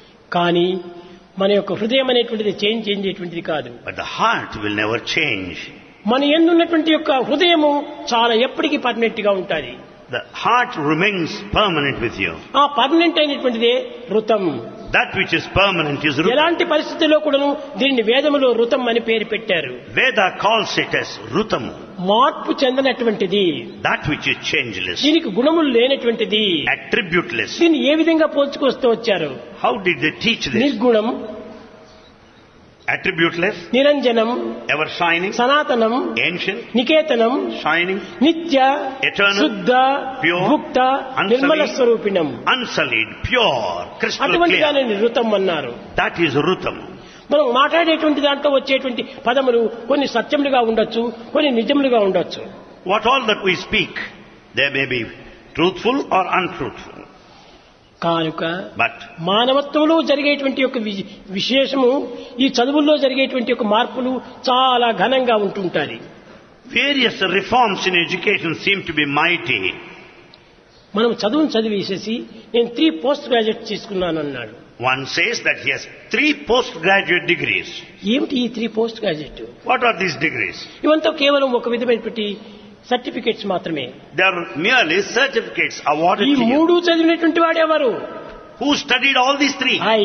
కానీ మన యొక్క హృదయం అనేటువంటిది చేంజ్ చెందేటువంటిది కాదు. but the heart will never change. మన ఎందున్నటువంటి యొక్క హృదయము చాలా ఎప్పటికీ పర్మనెంట్ గా ఉంటుంది. The heart remains permanent with you. ఆ పర్మనెంట్ అయినటువంటిదే ఋతం. That which is permanent is Rutamu. ఎలాంటి పరిస్థితుల్లో కూడాను దీన్ని వేదములో ఋతం అని పేరు పెట్టారు. Veda calls it as Rutamu. మార్పు చెందనటువంటిది, That which is changeless, దీనికి గుణములు లేనటువంటిది. attributeless. దీన్ని ఏ విధంగా పోల్చుకొస్తూ వచ్చారు? How did they teach this? నిర్గుణం, Attributeless, నిరంజనం, ever shining, సనాతనం, ancient, నికేతనం, shining, నిత్య, Eternal, శుద్ధ, pure, భుక్త, unsullied, Nirmala స్వరూపిణం. unsullied, pure, crystal అటువంటి clear. దానిని ఋతం అన్నారు. That is Rutamu. మనం మాట్లాడేటువంటి దాంట్లో వచ్చేటువంటి పదములు కొన్ని సత్యములుగా ఉండొచ్చు, కొన్ని నిజములుగా ఉండొచ్చు. What all that we speak, they may be truthful or untruthful. కానుక But మానవత్వంలో జరిగేటువంటి యొక్క వి- విశేషము ఈ చదువుల్లో జరిగేటువంటి యొక్క మార్పులు చాలా ఘనంగా ఉంటుంటాయి. various reforms in education seem to be mighty. మనం చదువును చదివేసేసి నేను త్రీ పోస్ట్ గ్రాడ్యుయేట్ తీసుకున్నాను అన్నాడు. One says that he has three postgraduate degrees. ఏమిటి ఈ three post graduate? What are these degrees? ఇవంతా కేవలం ఒక విధమైనటువంటి సర్టిఫికెట్స్ మాత్రమే. They are merely certificates awarded ఈ to you. మూడు చదివినటువంటి వాడెవరు? Who studied all these three? I.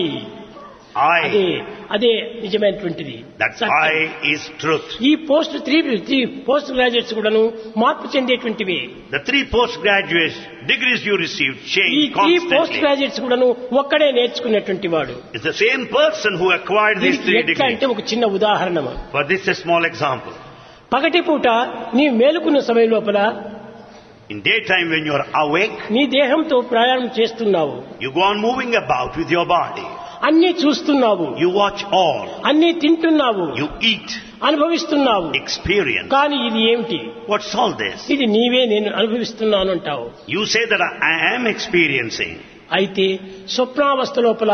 అదే I. అదే నిజమైనటువంటిది. That I is truth. ఈ post three three post graduates కూడాను మార్పు చెందేటువంటివి. The three postgraduate degrees you received ఈ change three post constantly. Graduates కూడాను ఒక్కడే నేర్చుకున్నటువంటి వాడు. It's the same person who acquired these దీనికి three ఎట్లా degrees. అంటే ఒక చిన్న ఉదాహరణ. For this a small example. పగటి పూట నీ మేలుకున్న సమయం లోపల In daytime when you are awake, నీ దేహంతో ప్రయాణం చేస్తున్నావు, you go on moving about with your body. అన్నీ చూస్తున్నావు, You watch all. అన్నీ తింటున్నావు, You eat, అనుభవిస్తున్నావు. experience. కానీ ఇది ఏమిటి? What's all this? ఇది నీవే నేను అనుభవిస్తున్నాను అంటావు. You say that I am experiencing. అయితే స్వప్నావస్థ లోపల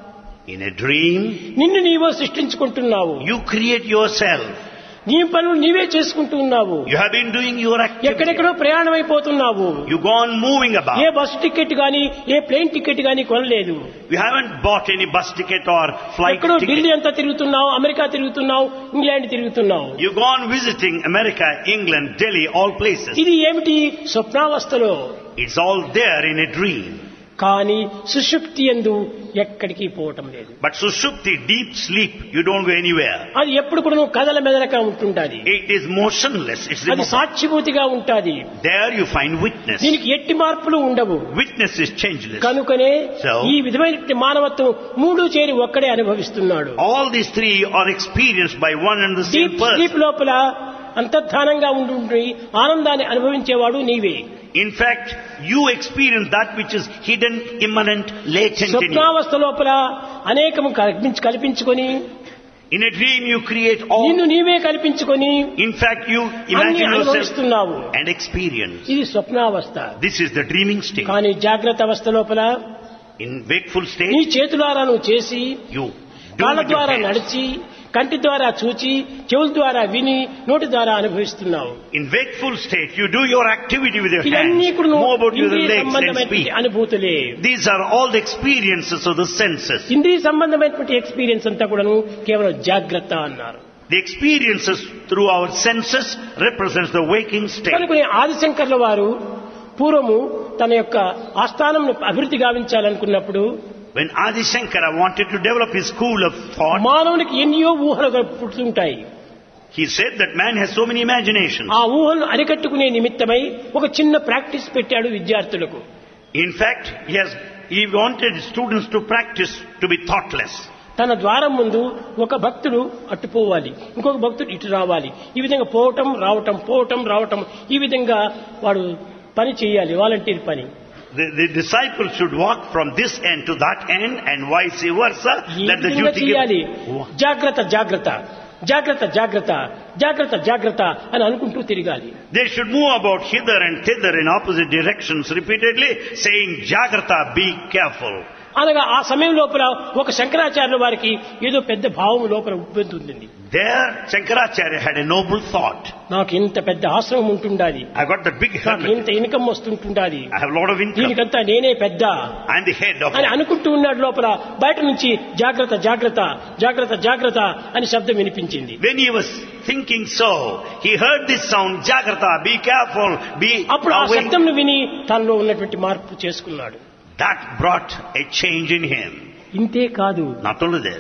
In a dream, నిన్ను నీవో సృష్టించుకుంటున్నావు. you create yourself. నీ పనులు నీవే చేసుకుంటూ ఉన్నావు. You have been doing your activity. ఎక్కడెక్కడో ప్రయాణం అయిపోతున్నావు. You go on moving ఏ about. బస్సు టికెట్ గాని ఏ ప్లేన్ టికెట్ గాని కొనలేదు. You haven't bought any bus ticket or flight ఎక్కడో ఢిల్లీ ticket. అంతా తిరుగుతున్నావు, అమెరికా తిరుగుతున్నావు, ఇంగ్లాండ్ తిరుగుతున్నావు. You go on visiting America, England, Delhi, all places. ఇది ఏమిటి? స్వప్నావస్థలో. It's all there in a dream. కానీ సుషుప్తి యందు ఎక్కడికి పోవటం లేదు. But sushupti, deep sleep, you don't go anywhere. అది ఎప్పుడు కూడా నువ్వు కదల మెదలక ఉంటుండాలి. It is motionless. It's అది remote. సాక్షిభూతిగా ఉంటాది. There you find witness. దీనికి ఎట్టి మార్పులు ఉండవు. Witness is changeless. కనుకనే So, ఈ విధమైన మానవత్వం మూడు చేరి ఒక్కడే అనుభవిస్తున్నాడు. all these three are experienced by one and the same deep person. Sleep లోపల అంతర్ధానంగా ఉండి ఆనందాన్ని అనుభవించేవాడు నీవే. In fact, you experience that which is hidden, immanent, latent in you. స్వప్నావస్థ లోపల అనేకము కల్పించి కల్పించుకొని In a dream you create all. నిన్ను నీవే కల్పించుకొని In fact, you అన్ని imagine yourself అనుభవిస్తున్నావు. and experience. ఇది స్వప్నావస్థ. This is the dreaming state. కానీ జాగ్రత్త అవస్థ లోపల In wakeful నీ state, చేతులారా నువ్వు చేసి, you do కాళ్ళ with your ద్వారా hands. నడిచి, కంటి ద్వారా చూచి, చెవుల ద్వారా విని, నోటి ద్వారా అనుభవిస్తున్నావు. In wakeful state, you do your activity with your ఇవన్నీ hands, కూడా move about with your ఇంద్రియ legs and సంబంధమైన speak. అనుభూతులే. These are all the experiences of the senses. ఇంద్రియ సంబంధమైనటువంటి ఎక్స్పీరియన్స్ అంతా కూడాను కేవలం జాగ్రత్త అన్నారు. The experiences through our senses represents the waking state. కనుకనే ఆదిశంకర్ల వారు పూర్వము తన యొక్క ఆస్థానం అభివృద్ధి గావించాలనుకున్నప్పుడు When Adi Shankara wanted to develop his school of thought, మానవునికి ఎన్నో ఊహలు పుట్టుతుంటాయి. he said that man has so many imaginations. ఆ ఊహలను అరికట్టుకునే నిమిత్తమై ఒక చిన్న ప్రాక్టీస్ పెట్టాడు విద్యార్థులకు. In fact, he has he wanted students to practice to be thoughtless. తన ద్వారం ముందు ఒక భక్తుడు అటు పోవాలి, ఇంకొక భక్తుడు ఇటు రావాలి. ఈ విధంగా పోవటం రావటం పోవటం రావటం ఈ విధంగా వాడు పని చేయాలి, వాలంటీర్ పని. The, the disciples should walk from this end to that end and vice versa. ఈ That the విధంగా duty చేయాలి. given. జాగ్రత్త జాగ్రత్త జాగ్రత్త జాగ్రత్త జాగ్రత్త జాగ్రత్త అని అనుకుంటూ తిరగాలి. They should move about hither and thither in opposite directions repeatedly, saying, Jagrata, be careful. అనగా ఆ సమయం లోపల ఒక శంకరాచార్యుల వారికి ఏదో పెద్ద భావం లోపల ఉబ్బెంతుంది. There, Shankaracharya had a noble thought. నాకు ఇంత పెద్ద ఆశ్రమం ఉంటుండాలి, I got that big నాకు hermitage. ఇంత ఇన్కమ్ వస్తుంటుండాలి, I have a lot of income. దీనికంతా నేనే పెద్ద I am the head of అని it. అనుకుంటూ ఉన్నాడు. లోపల బయట నుంచి జాగ్రత్త జాగ్రత్త జాగ్రత్త జాగ్రత్త అని శబ్దం వినిపించింది. When he was thinking so, he heard this sound, Jagrata, be careful, be అప్పుడు ఆ awake. శబ్దంను విని తనలో ఉన్నటువంటి మార్పు చేసుకున్నాడు. That brought a change in him. ఇంతే కాదు, Not only this,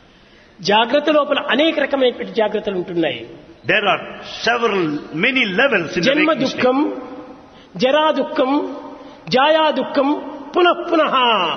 జాగ్రత్త లోపల అనేక రకమైనటువంటి జాగ్రత్తలు ఉంటున్నాయి. there are several, many levels in the జన్మ waking దుఃఖం, state. జరా దుఃఖం, జాయా దుఃఖం, పునః పునః.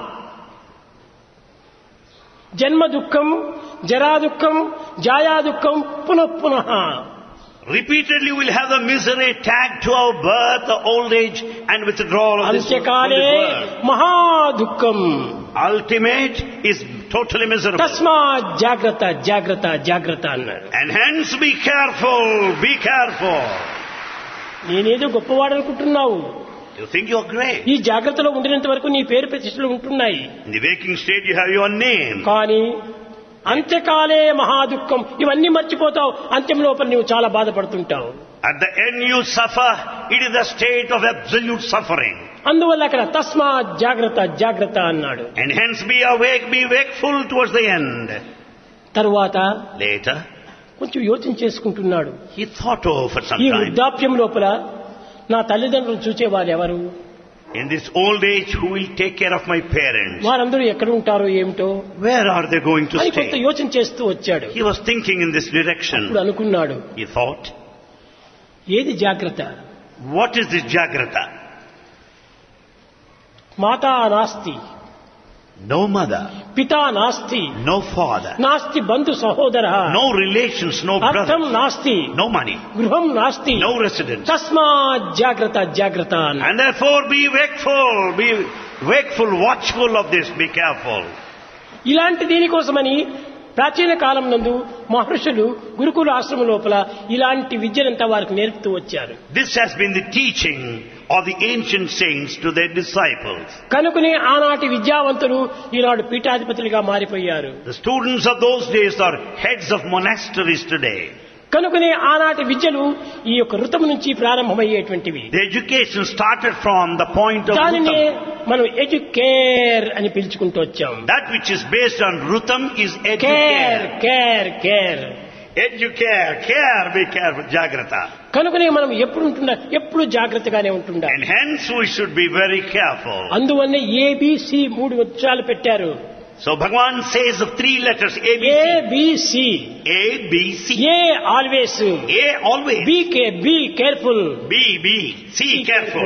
జన్మ దుఃఖం, జరా దుఃఖం, జాయా దుఃఖం, పునః పునః. Repeatedly we'll have the misery tagged to our birth, the old age, and withdrawal of this, from అంత్యకాలే this world. మహా దుఃఖం. Ultimate is totally miserable. తస్మాత్ జాగ్రత్త జాగ్రత్త జాగ్రత్త అన్నారు. And hence be careful, be careful. నేనేదో గొప్పవాడు అనుకుంటున్నావు. You think you're great. ఈ జాగ్రత్తలో ఉండినంత వరకు నీ పేరు ప్రతిష్టలు ఉంటున్నాయి. In the waking state you have your name. కానీ అంత్యకాలే మహా దుఃఖం, ఇవన్నీ మర్చిపోతావు. అంత్యం లోపల నువ్వు చాలా బాధపడుతుంటావు. At the end you suffer. It is a state of absolute suffering. అందువల్ల అక్కడ తస్మా జాగ్రత్త జాగ్రత్త అన్నాడు. And hence be awake, be wakeful towards the end. తరువాత Later, కొంచెం యోచన చేసుకుంటున్నాడు. he thought over for some ఈ time. వృద్ధాప్యం లోపల నా తల్లిదండ్రులు చూచేవారు ఎవరు? In this old age, who will take care of my parents? వారందరూ ఎక్కడ ఉంటారో ఏమిటో Where are they going to అని కొంత stay? యోచన చేస్తూ వచ్చాడు. He was thinking in this direction. ఇప్పుడు అనుకున్నాడు, He thought, ఏది జాగ్రత్త? what is this Jagrata? మాతా నాస్తి, No mother, పితా నాస్తి, no father, నాస్తి బంధు సహోదర, no relations, no అర్థం brothers, నాస్తి, no money, గృహం నాస్తి, no residence. తస్మా జాగ్రత్త జాగ్రత్త అన్నాడు. And therefore be wakeful, be wakeful, watchful of this, be careful. ఇలాంటి దీనికోసమని ప్రాచీన కాలం నందు మహర్షులు గురుకుల ఆశ్రమం లోపల ఇలాంటి విద్యనంతా వారికి నేర్పుతూ వచ్చారు. This has been the teaching of the ancient saints to their disciples. కనుకనే ఆనాటి విద్యావంతులు ఈనాడు పీఠాధిపతులుగా మారిపోయారు. The students of those days are heads of monasteries today. కనుకనే ఆనాటి విద్యలు ఈ యొక్క ఋతము నుంచి ప్రారంభమయ్యేటువంటివి. The education started from the point of దానినే Rutam. మనం ఎడ్యుకేర్ అని పిలుచుకుంటూ వచ్చాం. That which is based on Rutam is care educare. Care care. Educare, care, be careful, Jagrata. కనుకనే మనం ఎప్పుడు ఉంటుందా, ఎప్పుడు జాగ్రత్తగానే ఉంటుందా. And hence we should be very careful. అందువల్లే ఏబిసి మూడు అక్షరాలు పెట్టారు. So Bhagavan says of three letters A, B, C. ABC. A, B, C. A always, A always. B కే be careful, B, B. C careful.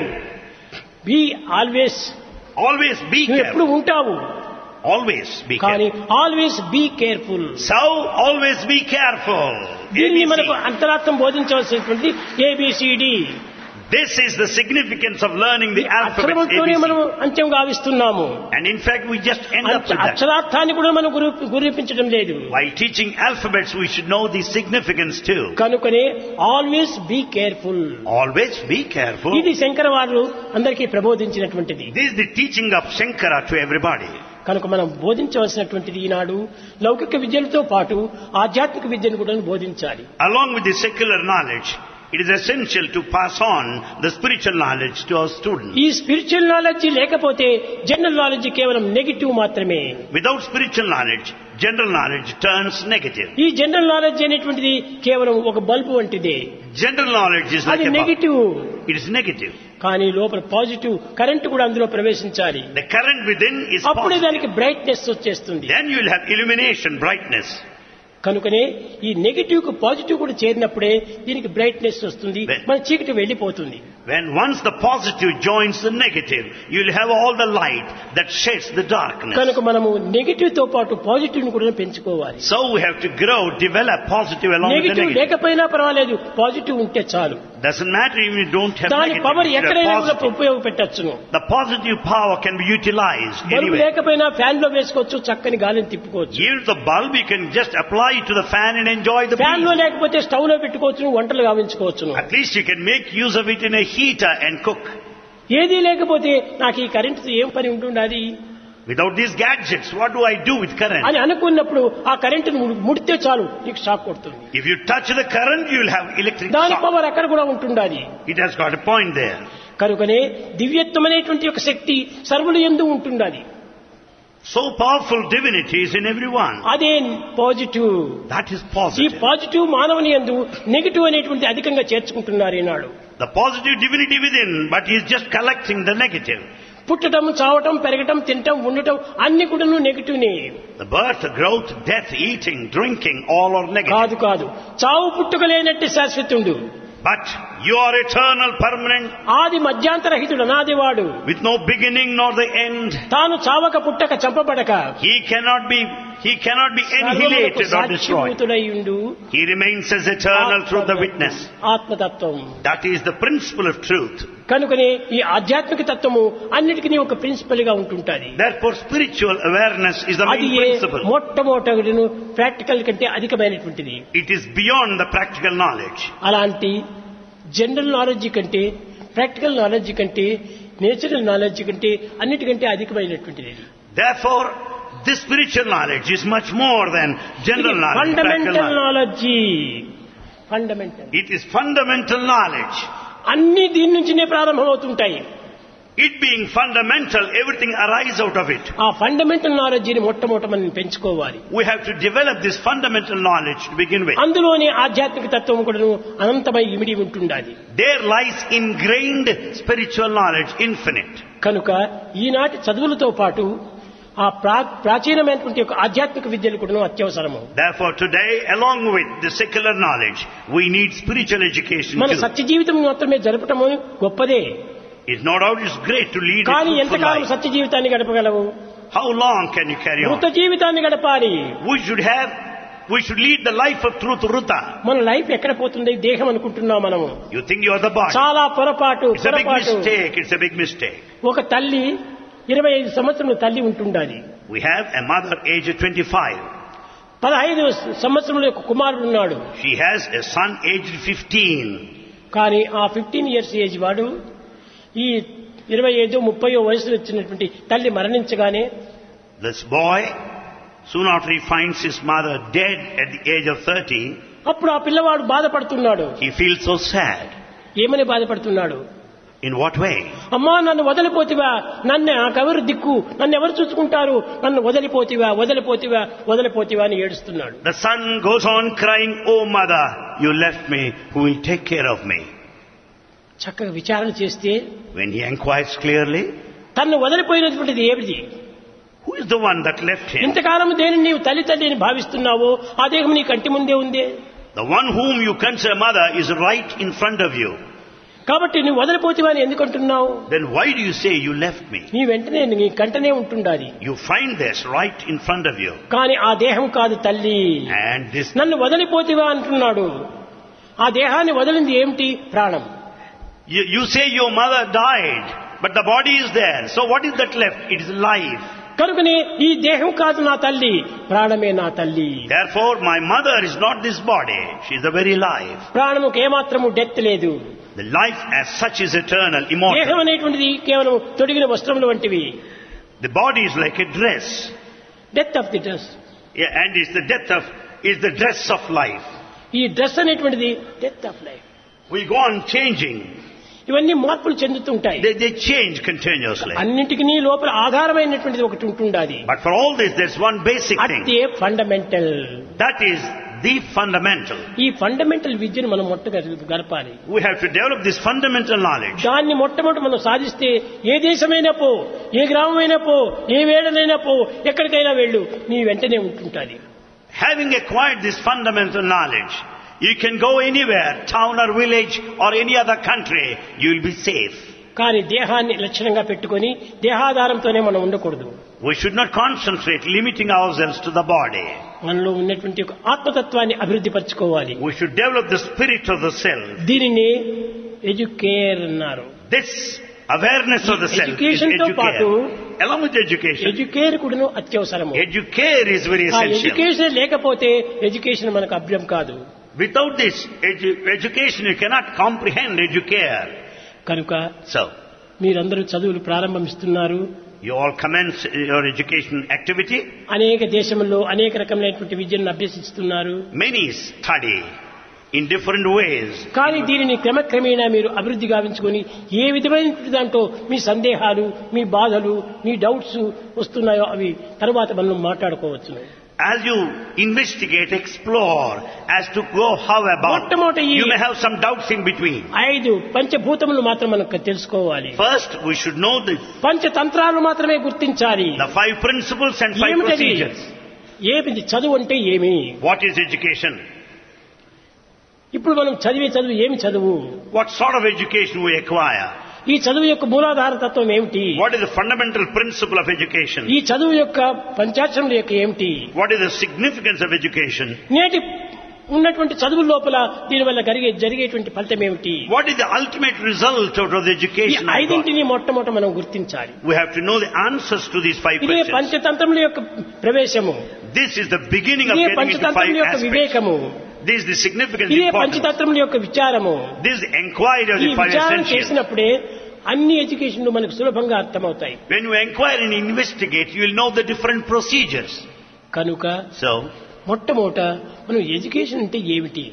Be always. Always be నువ్వు ఎప్పుడు careful. ఉంటావు Always be కానీ careful. Always be careful. So always be careful. దీన్ని A, B, మనకు C. అంతరార్థం బోధించవలసినటువంటి ABCD. This is the significance of learning the alphabet A, అక్షరములతోనే B, మనం C. అంత్యం గావిస్తున్నాము. And in fact we just end up with that. అక్షరార్థాన్ని కూడా మనం గురు గురిపించడం లేదు. While teaching alphabets we should know the significance too. కనుకనే always be careful. Always be careful. ఇది శంకర వారు అందరికీ ప్రబోధించినటువంటిది. This is the teaching of Shankara to everybody. కనుక మనం బోధించవలసినటువంటిది ఈనాడు లౌకిక విద్యలతో పాటు ఆధ్యాత్మిక విద్యను కూడా బోధించాలి. Along with the secular knowledge, it is essential to pass on the spiritual knowledge to our students. ఈ స్పిరిచువల్ నాలెడ్జ్ లేకపోతే జనరల్ నాలెడ్జ్ కేవలం నెగిటివ్ మాత్రమే. Without spiritual knowledge, general knowledge turns negative. ఈ జనరల్ నాలెడ్జ్ అనేటువంటిది కేవలం ఒక bulb వంటిదే. General knowledge is like అది a bulb. Negative. It is negative. కానీ లోపల పాజిటివ్ కరెంట్ కూడా అందులో ప్రవేశించాలి. The current within is అప్పుడే positive. దానికి బ్రైట్నెస్ వచ్చేస్తుంది. Then you will have illumination, brightness. కనుకనే ఈ నెగిటివ్ కు పాజిటివ్ కూడా చేరినప్పుడే దీనికి బ్రైట్నెస్ వస్తుంది, మన చీకటి వెళ్ళిపోతుంది. When once the positive joins the negative, you will have all the light that sheds the darkness. కనుక మనము నెగిటివ్ తో పాటు పాజిటివ్ ని కూడా పెంచుకోవాలి. So we have to grow, develop positive along with the negative negative. లేకపోయినా పర్వాలేదు, positive ఉంటే చాలు. Doesn't matter even if you don't have దాని negative. పవర్ you have ఎక్కడైనా కూడా positive. ఉపయోగపెట్టచ్చును. The positive power can be utilized bulb anywhere. లేకపోయినా fan లో వేసుకోవచ్చు, చక్కని గాలిని తిప్పుకోవచ్చు. Even the bulb, you can just apply it to the fan and enjoy the fan లో breeze. లేకపోతే స్టవ్ లో పెట్టుకోవచ్చు, వంటలు గావించుకోవచ్చు. At least you can make use of it in a heater and cook. ఏదీ లేకపోతే నాకు ఈ కరెంటు ఏం పని ఉంటుండాలి Without these gadgets, what do I do with current? అని అనుకున్నప్పుడు ఆ కరెంటును ముడితే చాలు నీకు షాక్ కొడుతుంది. If you touch the current, you will have electric దాని shock. పవర్ అక్కడ కూడా ఉంటుండాలి. It has got a point there. కనుకనే దివ్యత్వమైనటువంటి ఒక శక్తి సర్వులు యందు ఉంటుండాలి. So powerful divinity is in everyone. అదే పాజిటివ్. That is ఈ positive. పాజిటివ్ మానవుని యందు నెగిటివ్ అనేటువంటి అధికంగా చేర్చుకుంటున్నారు ఈనాడు. The positive divinity within, but he is just collecting the negative. పుట్టడం, చావటం, పెరగటం, తినటం, ఉండటం అన్ని కూడా నెగిటివ్నే. The birth, growth, death, eating, drinking, all are negative. కాదు కాదు, చావు పుట్టుక లేనట్టు శాశ్వతుండు. But you are eternal, permanent, ఆది మధ్యాంతరహితుడు అనాదివాడు. with no beginning nor the end. తాను చావక పుట్టక చంపబడక He cannot be, he cannot be annihilated or destroyed. సాక్షిభూతుడైయుండు. He remains as eternal through the witness. ఆత్మతత్వం. That is the principle of truth. కనుకనే ఈ ఆధ్యాత్మిక తత్వము అన్నిటికీ ఒక ప్రిన్సిపల్ గా ఉంటుంటది. Therefore spiritual awareness is the అది main principle. మొట్టమొదటిను ప్రాక్టికల్ కంటే అధికమైనటువంటిది. It is beyond the practical knowledge. అలాంటి జనరల్ నాలెడ్జ్ కంటే, ప్రాక్టికల్ నాలెడ్జ్ కంటే, నేచురల్ నాలెడ్జ్ కంటే అన్నిటికంటే అధికమైనటువంటిది. Therefore this spiritual knowledge is much more than general knowledge. practical fundamental knowledge. Knowledge. Fundamental It is fundamental knowledge. అన్ని దీని నుంచినే ప్రారంభమవుతుంటాయి. It being fundamental, everything arises out of it. ఆ fundamental knowledge ని మొట్టమొదట మనం పెంచుకోవాలి. We have to develop this fundamental knowledge to begin with. అందులోనే ఆధ్యాత్మిక తత్వం కూడాను అనంతమై ఇమిడి ఉంటుండాలి. There lies ingrained spiritual knowledge, infinite. కనుక ఈనాటి చదువులతో పాటు ఆ ప్రాచీనమైనటువంటి ఒక ఆధ్యాత్మిక విద్యలు కూడాను అత్యవసరము. Therefore today, along with the secular knowledge, we need spiritual education మన too. సత్య జీవితం మాత్రమే జరపటము గొప్పదే. It's no doubt it's great to lead a కానీ fruitful ఎంతకాలం life. సత్య జీవితాన్ని గడపగలవు? How long can you carry మృత on? జీవితాన్ని గడపాలి. We should have, we should lead the life of truth, Ruta. మన లైఫ్ ఎక్కడ పోతుంది? దేహం అనుకుంటున్నాం మనము. You think you are the body. చాలా పొరపాటు. It's a big పొరపాటు. mistake. It's a big mistake. ఒక తల్లి ఇరవై ఐదు సంవత్సరముల తల్లి ఉంటుండాలి. We have a mother aged twenty-five. పదహైదు సంవత్సరముల యొక్క కుమారుడు ఉన్నాడు. She has a son aged fifteen. కానీ ఆ ఫిఫ్టీన్ ఇయర్స్ ఏజ్ వాడు ఈ ఇరవై ఐదు ముప్పయో వయసులో వచ్చినటువంటి తల్లి మరణించగానే This boy, soon after he finds his mother dead at the age of thirty, అప్పుడు ఆ పిల్లవాడు బాధపడుతున్నాడు. he feels so sad. ఏమని బాధపడుతున్నాడు? In what way? అమ్మా నన్ను వదిలిపోతివా, నన్ను నాకెవరు దిక్కు, నన్ను ఎవరు చూసుకుంటారు, నన్ను వదిలిపోతివా వదిలిపోతివా వదిలిపోతివా అని ఏడుస్తున్నాడు. The son goes on crying, "Oh mother, you left me, who will take care of me?" చక్కగా విచారణ చేస్తే When he inquires clearly, తన్ను వదిలిపోయినటువంటిది ఏమిటి? who is the one that left him? ఇంతకాలం దేనిని నీవు తల్లి తల్లి అని భావిస్తున్నావో ఆ దేహం నీ కంటి ముందే ఉందే. The one whom you consider mother is right in front of you. కాబట్టి నువ్వు వదిలిపోతివా అని ఎందుకు అంటున్నావు? Then why do you say you left me? నీ వెంటనే నీ కంటనే ఉంటుండాలి. You find this right in front of you. కానీ ఆ దేహం కాదు తల్లి. And this, నన్ను వదిలిపోతివా అంటున్నాడు. ఆ దేహాన్ని వదిలింది ఏమిటి? ప్రాణం. you, you say your mother died, but the body is there. So what is that left? It is life. కనుకనే ఈ దేహం కాదు నా తల్లి, ప్రాణమే నా తల్లి. Therefore my mother is not this body. She is the very life. ప్రాణముకు ఏమాత్రము డెత్ లేదు. The life as such is eternal, immortal. దేహం అనేటువంటిది కేవలం తొడిగిన వస్త్రములు వంటివి. The body is like a dress. Death of the dress. Yeah, and it's the death of, is the dress of life. ఈ dress అనేటువంటిది death of life. We go on changing. ఇవన్నీ మార్పులు చెందుతుంటాయి. They, they change continuously. అన్నింటికి లోపల ఆధారమైనటువంటిది ఒకటి ఉంటుండాలి. But for all this, there's one basic thing. అదే fundamental. That is the fundamental. ఈ ఫండమెంటల్ విద్యను మనం మొట్టగా గడపాలి. We have to develop this fundamental knowledge. దాన్ని మొట్టమొదటి మనం సాధిస్తే ఏ దేశమైనా పో, ఏ గ్రామమైనా పో, ఏ వేడనైనా పో, ఎక్కడికైనా వెళ్ళు, నీ వెంటనే ఉంటుంటాది. Having acquired this fundamental knowledge, you can go anywhere, town or village or any other country, you will be safe. కానీ దేహాన్ని లక్షణంగా పెట్టుకొని దేహాధారంతోనే మనం ఉండకూడదు. We should not concentrate limiting ourselves to the body. మనలో ఉన్నటువంటి ఒక ఆత్మతత్వాన్ని అభివృద్ధి పరచుకోవాలి. We should develop the spirit of the self. దీనిని ఎడ్యుకేర్ అన్నారు. This awareness of the self is Education తో పాటు educare. Along with education, educare కూడాను అత్యవసరము. educare is very ఆ essential. ఎడ్యుకేషన్ లేకపోతే ఎడ్యుకేషన్ మనకు అభ్యం కాదు. Without this edu- education, you cannot comprehend educare. కనుక So, మీరందరూ చదువులు ప్రారంభిస్తున్నారు. you all commence your education activity. అనేక దేశంలో అనేక రకమైనటువంటి విద్యను అభ్యసిస్తున్నారు. Many study in different ways. కానీ దీనిని క్రమక్రమేణా మీరు అభివృద్ధి గావించుకొని ఏ విధమైనటువంటి దాంట్లో మీ సందేహాలు, మీ బాధలు, మీ డౌట్స్ వస్తున్నాయో అవి తర్వాత మనం మాట్లాడుకోవచ్చు. As you investigate, explore, as to go how about, మొట్టమొదటి ఈ you may have some doubts in between. ఐదు పంచభూతములు మాత్రం మనం తెలుసుకోవాలి. First, we should know the, పంచతంత్రాలు మాత్రమే గుర్తించాలి. the five principles and five ఏమిటది? procedures. ఏమిటి చదువు అంటే ఏమి? What is education? ఇప్పుడు మనం చదివే చదువు ఏమి చదువు? What sort of education we acquire? ఈ చదువు యొక్క మూలాధార తత్వం ఏమిటి? What is the fundamental principle of education? ఈ చదువు యొక్క పంచాక్షరముల యొక్క ఏమిటి? What is the significance of education? నేటి ఉన్నటువంటి చదువు లోపల దీనివల్ల జరిగే జరిగేటువంటి ఫలితం ఏమిటి? What is the ultimate result out of the ఈ education? of God? ఐదింటిని మొట్టమొదట మనం గుర్తించాలి. We have to know the answers to these five ఇదే questions. పంచతంత్రముల యొక్క ప్రవేశము. This is the beginning of ఇదే getting into five పంచతంత్రముల యొక్క aspects. వివేకము. This is the significance, ఇదే importance. పంచతంత్రముల యొక్క విచారము. This is the inquiry of ఈ the five విచారణ essentials. చేసినప్పుడే అన్ని ఎడ్యుకేషన్లు మనకు సులభంగా అర్థమవుతాయి. When you inquire and investigate, you will know the different procedures. కనుక So, మొట్టమొదట మనం ఎడ్యుకేషన్ అంటే ఏమిటి?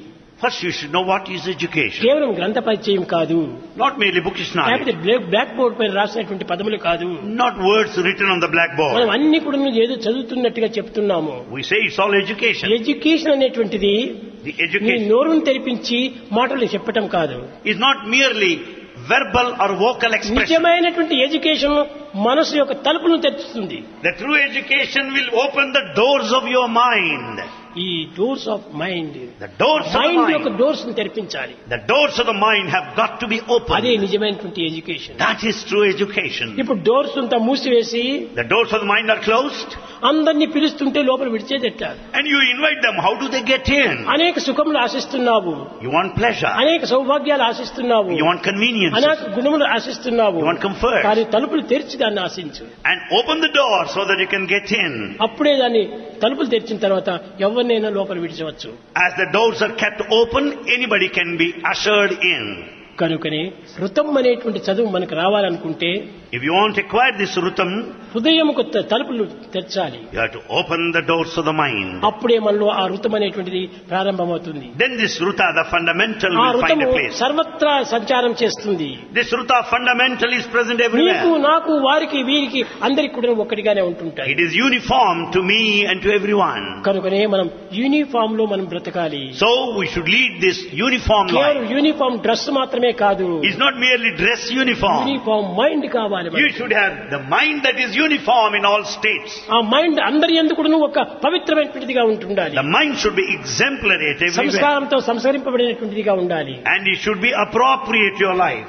First you should know what is education. కేవలం గ్రంథ పరిచయం కాదు, Not merely bookish knowledge. లేకపోతే బ్లాక్ బోర్డ్ పైన రాసినటువంటి పదములు కాదు. Not words written on the మనం blackboard. అన్ని కూడా ఏదో చదువుతున్నట్టుగా చెప్తున్నాము. We say it's all education. Education అనేటువంటిది The నీ education నోరును తెరిపించి మాటలు చెప్పటం కాదు. is not merely verbal or vocal expression. నిజమైనటువంటి ఎడ్యుకేషన్ మనసు యొక్క తలుపులను తెరుస్తుంది. The true education will open the doors of your mind. ఈ doors of mind, The doors of the mind యొక్క mind. డోర్స్ ని తెరిపించాలి. The doors of the mind have got to be అదే opened. నిజమైనటువంటి education. That is true education. ఇప్పుడు doors అంతా మూసివేసి The doors of the mind are closed అందరినీ పిలుస్తుంటే లోపల విడిచేదెట్లా? and you invite them. How do they get in? అనేక సుఖములు ఆశిస్తున్నావు, You want pleasure. అనేక సౌభాగ్యాలు ఆశిస్తున్నావు, You want convenience. అనేక గుణములు ఆశిస్తున్నావు. You want comfort. కానీ తలుపులు తెరిచి దాన్ని ఆశించు. And open the door so that you can get in. అప్పుడే దాన్ని తలుపులు తెరిచిన తర్వాత ఎవరినైనా లోపల విడిచవచ్చు. As the doors are kept open, anybody can be ushered in. కనుకనే ఋతం అనేటువంటి చదువు మనకు రావాలనుకుంటే If you want to acquire this rutam, హృదయముకు త- తలుపులు తెరచాలి. you have to open the doors of the mind. అప్పుడే మనలో ఆ ఋతం అనేటువంటిది ప్రారంభమవుతుంది. Then this ruta, the fundamental, ఆ will find ఋతము a place. సర్వత్రా సంచారం చేస్తుంది. This ruta fundamental is present నీకు everywhere. నాకు వారికి వీరికి అందరికి కూడా ఒక్కటిగానే ఉంటుంటాయి. It is uniform to me and to everyone. కనుకనే మనం యూనిఫామ్ లో మనం బ్రతకాలి. So we should lead this uniform కేవలం life. యూనిఫామ్ డ్రెస్ మాత్రమే కాదు, It's not merely dress uniform. Uniform mind కావాలి. You should have the mind that is uniform in all states. ఆ మైండ్ అందరి ఎందుకు ఒక పవిత్రమైనటువంటిదిగా ఉంటుండాలి. The mind should be exemplary at everywhere. సంస్కారంతో సంస్కరింపబడినటువంటిదిగా ఉండాలి. And it should be appropriate to your life.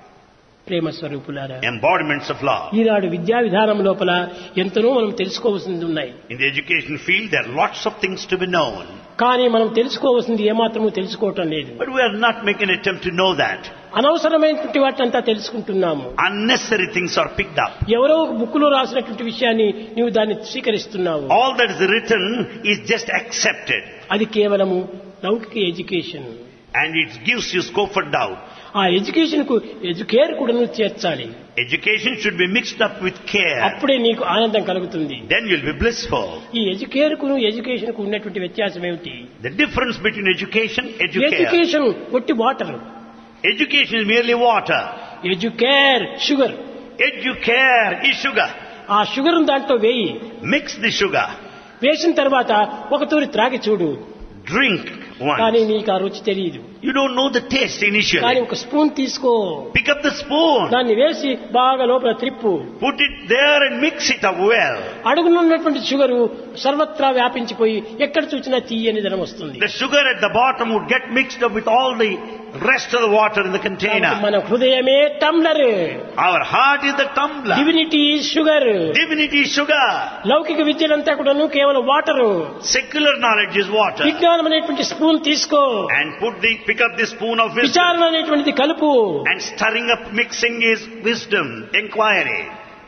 ప్రేమ స్వరూపులారా, Embodiments of love. ఈనాడు విద్యా విధానం లోపల ఎంతనో మనం తెలుసుకోవాల్సింది ఉన్నాయి. In the education field, there are lots of things to be known. కానీ మనం తెలుసుకోవాల్సింది ఏమాత్రమూ తెలుసుకోవటం లేదు. But we are not making an attempt to know that. అనవసరమైనటువంటి వాటినంతా తెలుసుకుంటున్నాము. Unnecessary things are picked up. ఎవరో ఒక బుక్ లో రాసినటువంటి విషయాన్ని నీవు దాన్ని స్వీకరిస్తున్నావు. All that is written is just accepted. అది కేవలము లౌకిక education. And it gives you scope for doubt. ఆ ఎడ్యుకేషన్ కు ఎడ్యుకేర్ కూడా నువ్వు చేర్చాలి. Education should be mixed up with care. అప్పుడే నీకు ఆనందం కలుగుతుంది. Then you'll be blissful. ఈ ఎడ్యుకేర్ కు ఎడ్యుకేషన్ కు ఉన్నటువంటి వ్యత్యాసం ఏమిటి? The difference between education, educare. Education ఒట్టి water, Education is merely water. Educare sugar. Educare is sugar. ఆ షుగర్ దాంట్లో వేయి, Mix the sugar. వేసిన తర్వాత ఒక తూరి త్రాగి చూడు. Drink కానీ once. నీకు ఆ రుచి తెలియదు. You don't know the taste కానీ initially. ఒక స్పూన్ తీసుకో, Pick up the spoon. దాన్ని వేసి బాగా లోపల త్రిప్పు. Put it there and mix it up well. అడుగునున్నటువంటి షుగరు సర్వత్రా వ్యాపించిపోయి ఎక్కడ చూసినా తీయని ధనం వస్తుంది. The sugar at the bottom would get mixed up with all the rest of the water in the container. మన హృదయమే tumbler. Our heart is the tumbler. Divinity sugar. Divinity is sugar. లౌకిక విద్యలంతా కూడాను కేవలం water. Secular knowledge is water. విజ్ఞానం అనేటువంటి spoon తీసుకో, And put the pick up the spoon of wisdom. విచారణ అనేటువంటిది కలుపు. And stirring up mixing is wisdom, inquiry.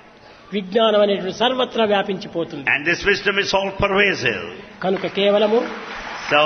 విజ్ఞానం అనేటువంటి సర్వత్రా వ్యాపించిపోతుంది. And this wisdom is all pervasive. కనుక కేవలము So,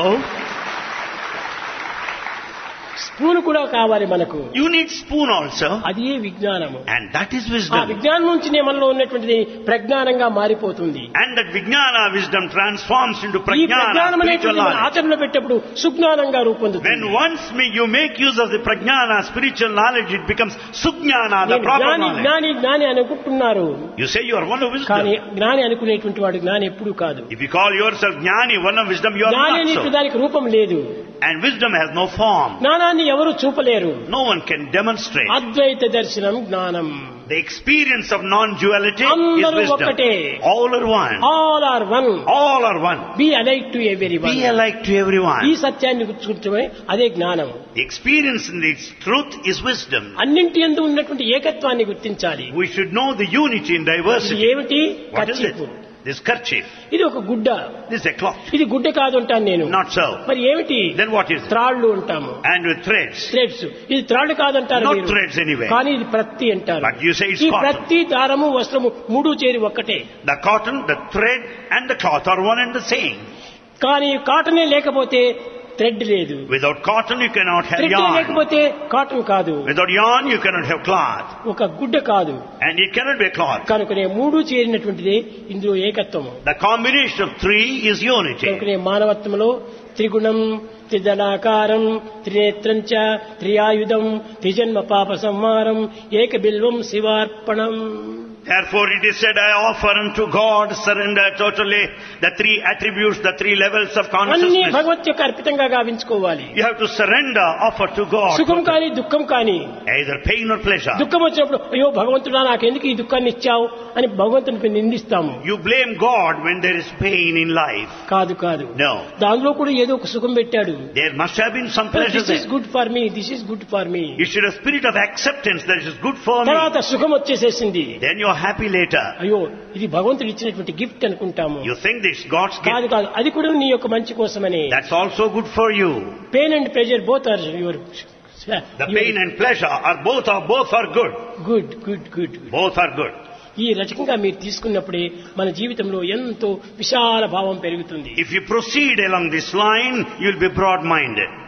స్పూన్ కూడా కావాలి మనకు. you need spoon also. అది విజ్ఞానము. And that is ఆ wisdom. విజ్ఞానం నుంచి మనలో ఉన్నటువంటిది ప్రజ్ఞానంగా మారిపోతుంది. And that vijnana wisdom transforms into ఈ prajnana, ప్రజ్ఞానం spiritual అనేటువంటి knowledge. ఆచరణలో పెట్టేప్పుడు సుజ్ఞానంగా రూపొందుతుంది. When once me- you make use of the prajnana, spiritual knowledge, it becomes sujnana, the నేను proper జ్ఞాని knowledge. జ్ఞాని జ్ఞాని అనుకుంటున్నారు. You say you are one of కానీ wisdom. జ్ఞాని అనుకునేటువంటి వాడు జ్ఞాని ఎప్పుడు కాదు. If you call yourself jnani, one of wisdom, you are జ్ఞాని not అనేటువంటి so. దానికి రూపం లేదు. And wisdom has no form. జ్ఞానాన్ని ఎవరు చూపలేరు. No one can demonstrate. అద్వైత దర్శనం జ్ఞానం. The experience of non-duality is అందరూ wisdom. ఒక్కటే. All are one. All are one. All are one. Be alike to every one. Be alike to ఈ everyone. సత్యాన్ని గుర్తుంచడమే అదే జ్ఞానం. The experience in its truth is wisdom. అన్నింటి యందు ఉన్నటువంటి ఏకత్వాన్ని గుర్తించాలి. We should know the unity in ఇది diversity. ఏమిటి? What is it? Kerchief. This kerchief. ఇది ఒక గుడ్డ. This is a cloth. ఇది గుడ్డ కాదు అంటాను నేను. Not so. మరి ఏమిటి? Then what is it? త్రాళ్ళు అంటాము. And with threads. థ్రెడ్స్. ఇది త్రాళ్ళు కాదంటారు Not మీరు. threads anyway. కానీ ఇది ప్రత్తి అంటారు. But you say it's ఈ cotton. ప్రత్తి దారము వస్త్రము మూడు చేరి ఒక్కటే. The cotton, the thread and the cloth are one and the same. కానీ కాటనే లేకపోతే థ్రెడ్ లేదు. Without cotton you cannot have thread yarn. లేకపోతే కాటన్ కాదు. Without yarn you cannot have cloth. ఒక గుడ్డ కాదు. And it cannot be a cloth. కనుకనే మూడు చేరినటువంటిది ఇందులో ఏకత్వము. The combination of three is unity. కనుకనే మానవత్వంలో త్రిగుణం త్రిదళాకారం త్రినేత్రం చ త్రియాయుధం త్రిజన్మ పాప సంహారం ఏక Bilvam శివార్పణం. Therefore it is said, I offer unto God, surrender totally the three attributes, the three levels of అన్ని consciousness. భగవత్ యొక్క అర్పితంగా గావించుకోవాలి. You have to surrender, offer to God. సుఖం కానీ దుఃఖం కానీ, Either pain or pleasure. దుఃఖం వచ్చినప్పుడు అయ్యో భగవంతుడా నాకెందుకు ఈ దుఃఖాన్ని ఇచ్చావు అని భగవంతునికి నిందిస్తాము. You blame God when there is pain in life. కాదు కాదు, No. దానిలో కూడా ఏదో ఒక సుఖం పెట్టాడు. There must have been some pleasure this is there. Good for me, this is good for me. You should have a spirit of acceptance that is good for me. తర్వాత సుఖం వచ్చేసేసింది. Then you are happy later. అయ్యో ఇది భగవంతుడు ఇచ్చినటువంటి gift అనుకుంటాము. You think this is God's కాదు gift. కాదు, అది కూడా నీ యొక్క మంచి కోసమని. That's also good for you. Pain and pleasure both are your The pain and pleasure are both are both are good. Good good good. Both are good. ఈ రచకంగా మీరు తీసుకున్నప్పుడే మన జీవితంలో ఎంతో విశాల భావం పెరుగుతుంది. If you proceed along this line, you'll be broad-minded.